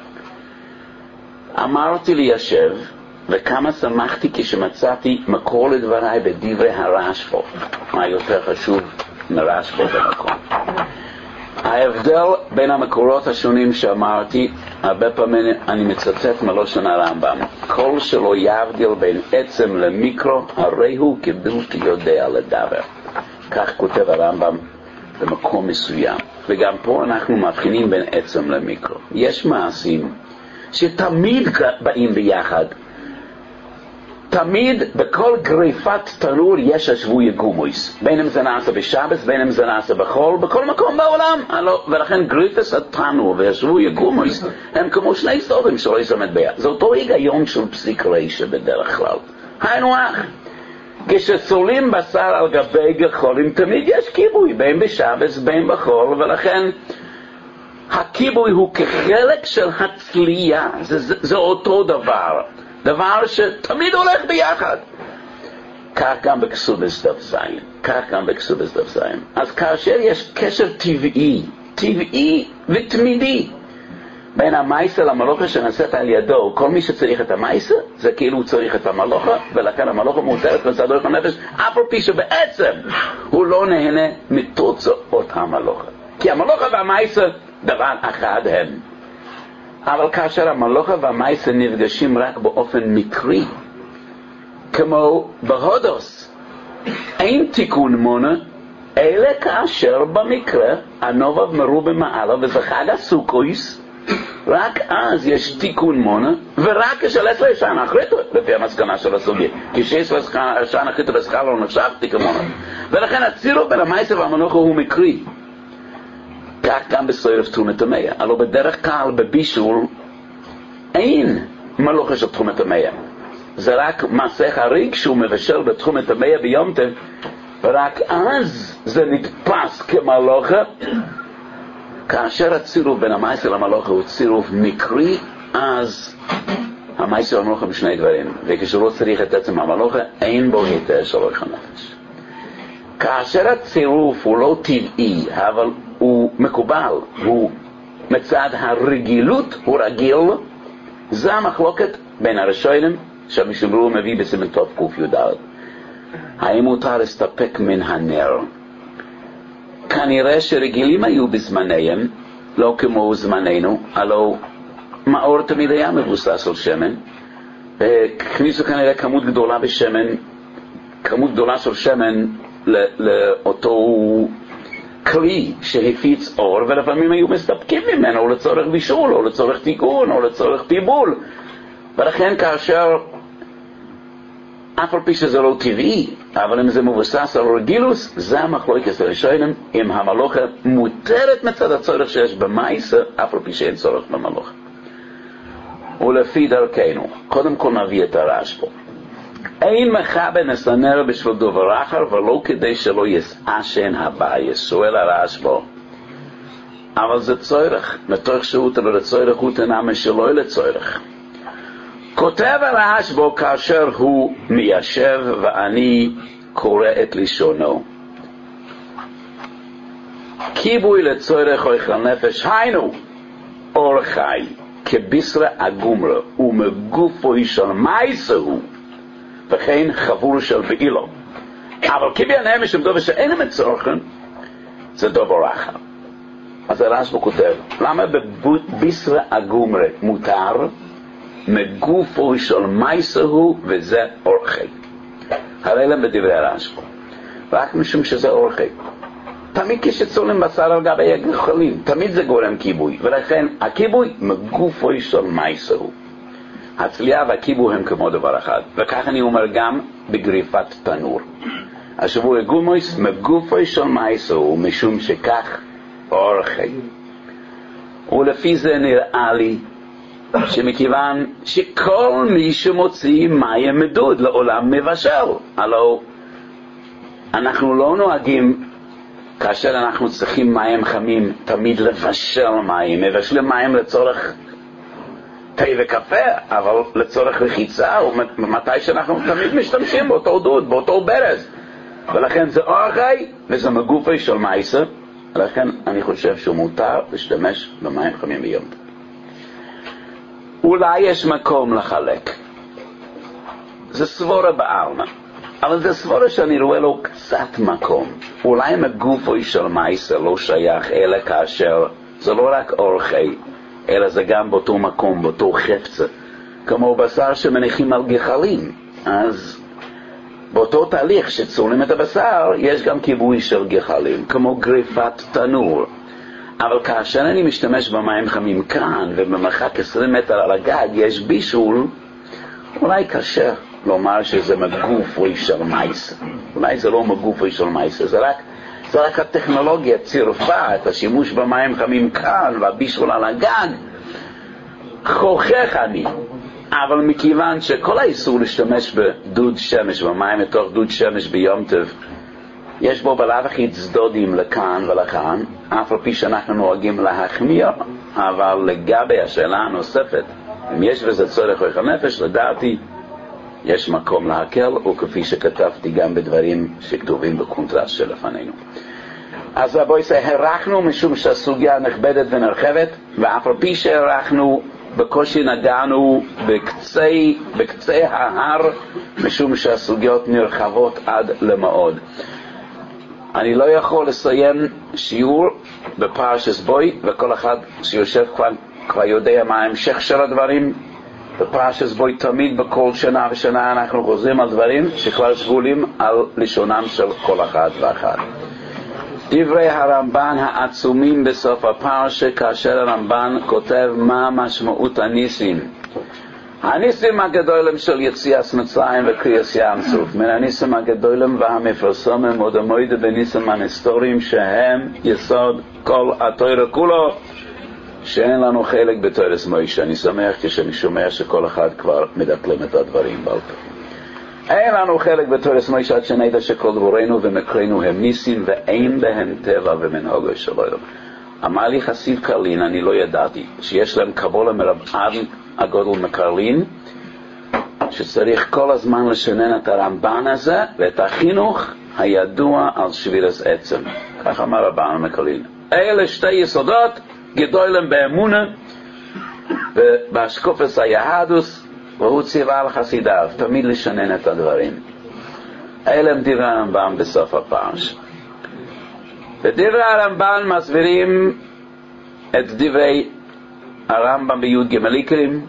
אמרתי ליישב, וכמה שמחתי כשמצאתי מקור לדבריי בדברי הרשב"א. מה יותר חשוב מרשב"א במקום? ההבדל בין המקורות השונים שאמרתי, הרבה פעמים אני מצטט מלושן הרמב"ם. כל שלא יבדיל בין עצם למיקרו, הרי הוא כבלתי יודע לדבר. כך כותב הרמב"ם במקום מסוים. וגם פה אנחנו מבחינים בין עצם למיקרו. יש מעשים שתמיד באים ביחד. תמיד בכל גריפת תנור יש השבועי גומוס. בין אם זה נעשה בשבת, בין אם זה נעשה בחול, בכל מקום בעולם. ולכן גריפת התנור והשבועי גומוס הם כמו שני סורים שלא יסמת ביחד. זה אותו היגיון של פסיק רשע בדרך כלל. היינו אח. כשסולים בשר על גבי גחולים תמיד יש כיבוי, בין בשבת בין בחול, ולכן הכיבוי הוא כחלק של הצלייה. זה אותו דבר. דבר שתמיד הולך ביחד. כך גם בכסובס דף זין. כך גם בכסובס דף זין. אז כאשר יש קשר טבעי ותמידי, בין המייסה למלוכה שנעשית על ידו, כל מי שצריך את המייסה, זה כאילו הוא צריך את המלוכה, ולכן המלוכה מותרת מצדו הנפש, אף על פי שבעצם הוא לא נהנה מתוצאות המלוכה. כי המלוכה והמייסה דבר אחד הם. אבל כאשר המלוכה והמייסה נפגשים רק באופן מקרי, כמו בהודוס, אין תיקון מונה, אלא כאשר במקרה הנובב מרובה מעלה וזה חג הסוכויס, רק אז יש תיקון מונה, ורק כשלס לשן אחריתו, לפי המסקנה של הסוגיה. כשיש לשן אחריתו בסחר לא נחשב תיקון מונה. ולכן הצירוף בין המייסה והמלוכה הוא מקרי. כך גם בסוירף תרומת המאה. הלוא בדרך כלל בבישול אין מלוכה של תרומת המאה. זה רק מעשה חריג שהוא מבשל בתרומת המאה ביום טוב, ורק אז זה נתפס כמלוכה. כאשר הצירוף בין המייסה למלוכה הוא צירוף מקרי, אז המייסה והמלוכה בשני דברים. וכשלא צריך את עצם המלוכה, אין בו היתר של אורך הנפש. כאשר הצירוף הוא לא טבעי, אבל הוא מקובל, הוא מצד הרגילות, הוא רגיל, זה המחלוקת בין הראשונים שהמשמרו מביא בסימן טוב ק"ד. האם מותר להסתפק מן הנר? כנראה שרגילים היו בזמניהם, לא כמו זמננו, הלא מאור תמיד היה מבוסס על שמן, וכניסו כנראה כמות גדולה בשמן, כמות גדולה של שמן לאותו כלי שהפיץ אור, ולפעמים היו מסתפקים ממנו לצורך בישול, או לצורך תיקון, או לצורך טיבול. ולכן כאשר, אף על פי שזה לא טבעי, אבל אם זה מבוסס על רגילוס, זה המחלוקת הראשונים, אם המלוכה מותרת מצד הצורך שיש במייסה, אף על פי שאין צורך במלוכה. ולפי דרכנו, קודם כל נביא את הרשב"א. אין מכוון את הנר בשביל דבר אחר, ולא כדי שלא יסעשן הבעיה. שואל הרשב"א, אבל זה צורך, מתוך שהוא תלו לצורך הוא תנאמה שלא לצורך. כותב הרשב"א כאשר הוא מיישב, ואני קורא את לשונו. כיבוי לצורך אוכל נפש, היינו אור חי, כביסרא אגומרא, ומגופו של מייסה הוא, וכן חבור של בעילו. אבל כיבי הנפש הם דבר שאין הם צורכן, זה דבר אחר. אז הרשב"א כותב, למה בביסרא אגומרא מותר? מגופו של מייסה הוא, וזה אורחי. הרי להם בדברי הרשב"א, רק משום שזה אורחי. תמיד כשצולים בשר על גבי הגחלים, תמיד זה גורם כיבוי, ולכן הכיבוי מגופו של מייסה הוא. הצלייה והכיבוי הם כמו דבר אחד, וכך אני אומר גם בגריפת תנור. השבוע גומוס מגופו של מייסה הוא, משום שכך אורחי. ולפי זה נראה לי שמכיוון שכל מי שמוציא מים מדוד לעולם מבשל, הלא אנחנו לא נוהגים כאשר אנחנו צריכים מים חמים, תמיד לבשל מים, מבשלים מים לצורך תה וקפה, אבל לצורך רחיצה, ומתי שאנחנו תמיד משתמשים באותו דוד, באותו ברז. ולכן זה אורח חי, וזה מגופי של מייסר, ולכן אני חושב שהוא מותר להשתמש במים חמים ביום. אולי יש מקום לחלק. זה סבורה בעלמא, אבל זה סבורה שאני רואה לו קצת מקום. אולי מגופי של מייסר לא שייך, אלא כאשר זה לא רק אורח חי, אלא זה גם באותו מקום, באותו חפצה, כמו בשר שמניחים על גחלים. אז באותו תהליך שצולים את הבשר, יש גם כיבוי של גחלים, כמו גריפת תנור. אבל כאשר אני משתמש במים חמים כאן, ובמרחק 20 מטר על הגג יש בישול, אולי קשה לומר שזה מגופי של מייסר. אולי זה לא מגופי של מייסר, זה רק הטכנולוגיה צירפה את השימוש במים חמים כאן והבישול על הגג. חוכך אני, אבל מכיוון שכל האיסור להשתמש בדוד שמש, במים מתוך דוד שמש ביום טוב, יש בו בלאו הכי צדודים לכאן ולכאן, אף על פי שאנחנו נוהגים להחמיר. אבל לגבי השאלה הנוספת, אם יש בזה צורך ריח הנפש, לדעתי יש מקום להקל, וכפי שכתבתי גם בדברים שכתובים בקונטרסט שלפנינו. אז רבוי, הרחנו משום שהסוגיה נכבדת ונרחבת, ואף על פי שהרחנו, בקושי נגענו בקצה ההר, משום שהסוגיות נרחבות עד למאוד. אני לא יכול לסיים שיעור בפרשת בוי, וכל אחד שיושב כבר יודע מה ההמשך של הדברים. בפרשת בוי תמיד בכל שנה ושנה אנחנו חוזרים על דברים שכבר סגולים על לשונם של כל אחד ואחד. דברי הרמב"ן העצומים בסוף הפרשה, כאשר הרמב"ן כותב מה משמעות הניסים. הניסים הגדולים של יציאת מצרים וקריאת ים סוף, מן הניסים הגדולים והמפורסמים עוד המועד בניסים הנסתוריים שהם יסוד כל התורה כולו, שאין לנו חלק בתורס מוישה. אני שמח כשאני שומע שכל אחד כבר מדקלם את הדברים בעל פה. אין לנו חלק בתורס מוישה עד שנדע שכל דבורנו ומקרינו הם ניסים ואין בהם טבע ומנהגו של עולם. אמר לי חסיד קרלין, אני לא ידעתי, שיש להם קבולה מרבען הגודל מקרלין, שצריך כל הזמן לשנן את הרמב"ן הזה ואת החינוך הידוע על שבירת עצם. כך אמר רבען מקרלין. אלה שתי יסודות גדולים באמונה ובהשקופת היהדות, והוא ציווה על חסידיו תמיד לשנן את הדברים. אלה הם דברי הרמב"ן בסוף הפרשה. ודברי הרמב"ן מסבירים את דברי הרמב"ם ביוד גמליקרים.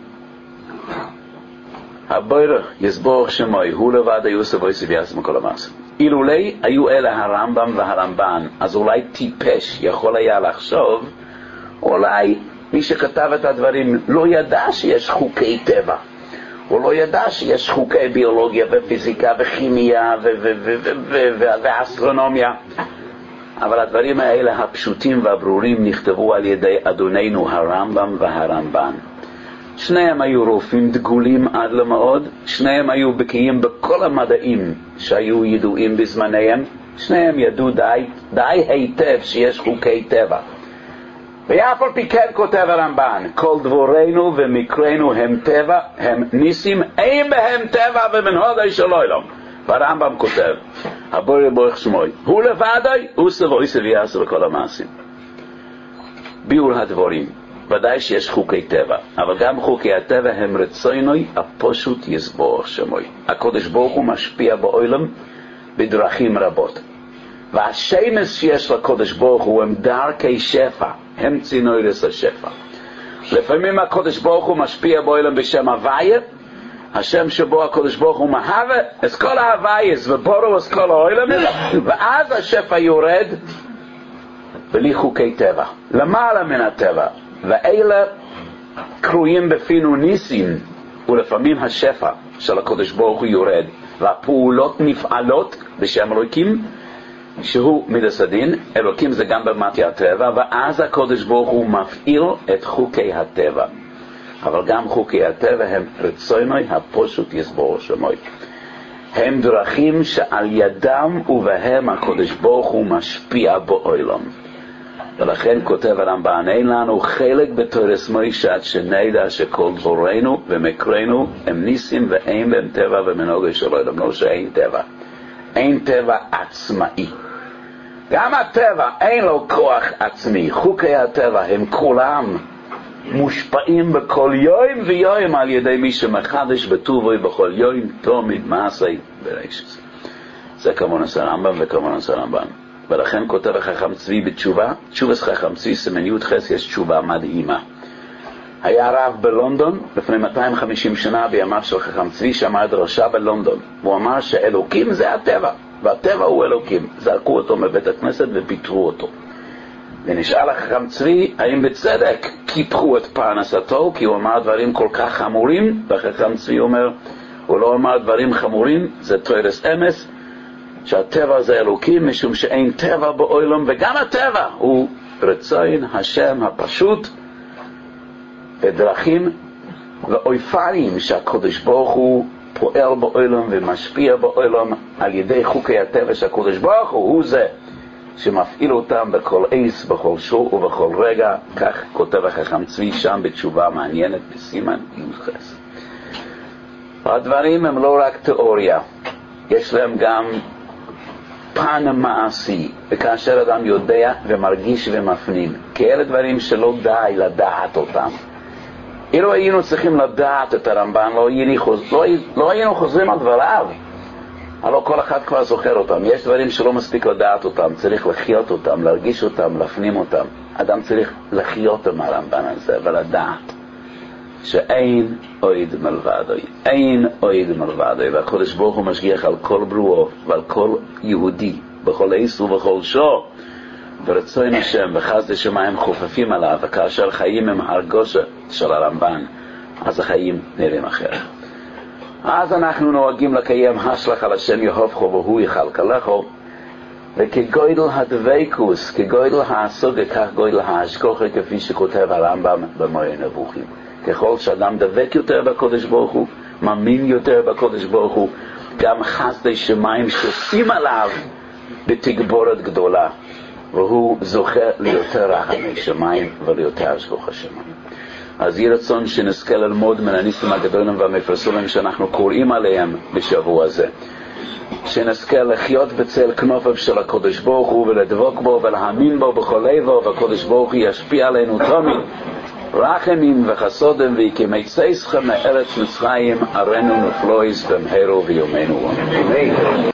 הבורך יסבורך שמוי, הוא לבד היוסף ויוסף יעשם כל המעשה. אילולי היו אלה הרמב"ם והרמב"ן, אז אולי טיפש יכול היה לחשוב, אולי מי שכתב את הדברים לא ידע שיש חוקי טבע, הוא לא ידע שיש חוקי ביולוגיה ופיזיקה וכימיה ואסטרונומיה. אבל הדברים האלה הפשוטים והברורים נכתבו על ידי אדוננו הרמב"ם והרמב"ן. שניהם היו רופאים דגולים עד למאוד, שניהם היו בקיאים בכל המדעים שהיו ידועים בזמניהם, שניהם ידעו די היטב שיש חוקי טבע. ואף על פי כן כותב הרמב"ן, כל דבורנו ומקרנו הם טבע, הם ניסים, אין בהם טבע ומנהגו של עולם. והרמב"ם כותב, הבורא יברך שמוי, הוא לבדו, הוא סבו יעשה ויעשה בכל המעשים. ביאור הדבורים, ודאי שיש חוקי טבע, אבל גם חוקי הטבע הם רצונוי הפשוט יסבורך שמוי. הקדוש ברוך הוא משפיע בעולם בדרכים רבות, והשמש שיש לקדוש ברוך הוא הם דרכי שפע, הם צינורס השפע. לפעמים הקדוש ברוך הוא משפיע בעולם בשם הוויה, השם שבו הקדוש ברוך הוא מהווה את כל ההווייס ובורו את כל העולם, ואז השפע יורד בלי חוקי טבע, למעלה מן הטבע, ואלה קרויים בפינו ניסים. ולפעמים השפע של הקדוש ברוך הוא יורד והפעולות נפעלות בשם אלוקים שהוא מידס הדין. אלוקים זה גם במתי הטבע, ואז הקדוש ברוך הוא מפעיל את חוקי הטבע, אבל גם חוקי הטבע הם רצונוי הפשוט יסבורך שמוי. הם דרכים שעל ידם ובהם הקדוש ברוך הוא משפיע בעולם. ולכן כותב הרמב"ן, אין לנו חלק בתורס מוישה עד שנדע שכל דבורנו ומקרנו הם ניסים ואין בהם טבע ומנהגו של עולם. לא שאין טבע, אין טבע עצמאי. גם הטבע אין לו כוח עצמי. חוקי הטבע הם כולם מושפעים בכל יום ויום על ידי מי שמחדש בטובו בכל יום תמיד מעשי בראשית. זה כמובן עשה רמב"ם וכמובן עשה רמב"ן. ולכן כותב החכם צבי בתשובה, תשובס חכם צבי סימן י' חס, יש תשובה מדהימה. היה רב בלונדון לפני 250 שנה בימיו של חכם צבי שאמר דרשה בלונדון. הוא אמר שאלוקים זה הטבע, והטבע הוא אלוקים. זרקו אותו מבית הכנסת ופיטרו אותו. ונשאל החכם צבי האם בצדק קיפחו את פרנסתו, כי הוא אמר דברים כל כך חמורים, והחכם צבי אומר, הוא לא אמר דברים חמורים, זה תורס אמס, שהטבע זה אלוקים, משום שאין טבע בעולם, וגם הטבע הוא רצון השם הפשוט, בדרכים ואופנים שהקדוש ברוך הוא פועל בעולם ומשפיע בעולם על ידי חוקי הטבע, שהקדוש ברוך הוא זה שמפעיל אותם בכל עץ, בכל שור ובכל רגע. כך כותב החכם צבי שם בתשובה מעניינת בסימן י"ח. הדברים הם לא רק תיאוריה, יש להם גם פן מעשי, וכאשר אדם יודע ומרגיש ומפנים, כי אלה דברים שלא די לדעת אותם. אילו היינו צריכים לדעת את הרמב"ן, לא היינו חוזרים על דבריו, אבל כל אחד כבר זוכר אותם. יש דברים שלא מספיק לדעת אותם, צריך לחיות אותם, להרגיש אותם, להפנים אותם. אדם צריך לחיות עם הרמב"ן הזה ולדעת שאין עוד מלבדו, אין עוד מלבדו, והקדוש ברוך הוא משגיח על כל ברואו ועל כל יהודי בכל עץ ובכל שור, ורצון השם וחסדי שמיים חופפים עליו, וכאשר חיים הם הרגושה של הרמב"ן, אז החיים נראים אחרת. אז אנחנו נוהגים לקיים השלך על השם יהובכו והוא יכלכלכו, וכגודל הדבקוס, כגודל העסוגה, כך גודל ההשגחה, כפי שכותב הרמב"ם במורה נבוכים. ככל שאדם דבק יותר בקודש ברוך הוא, מאמין יותר בקודש ברוך הוא, גם חסדי שמיים שופעים עליו בתגבורת גדולה, והוא זוכה ליותר רחמי שמיים וליותר השגחה שמיים. אז יהיה רצון שנזכה ללמוד מן הניסים הגדולים והמפורסמים שאנחנו קוראים עליהם בשבוע הזה, שנזכה לחיות בצל כנופיו של הקודש ברוך הוא ולדבוק בו ולהאמין בו בכל לבו, והקודש ברוך הוא ישפיע עלינו תמיד רחמים וחסודם, ויקמצאסכם מארץ מצרים ארנו נפלויס במהרו ויומנו.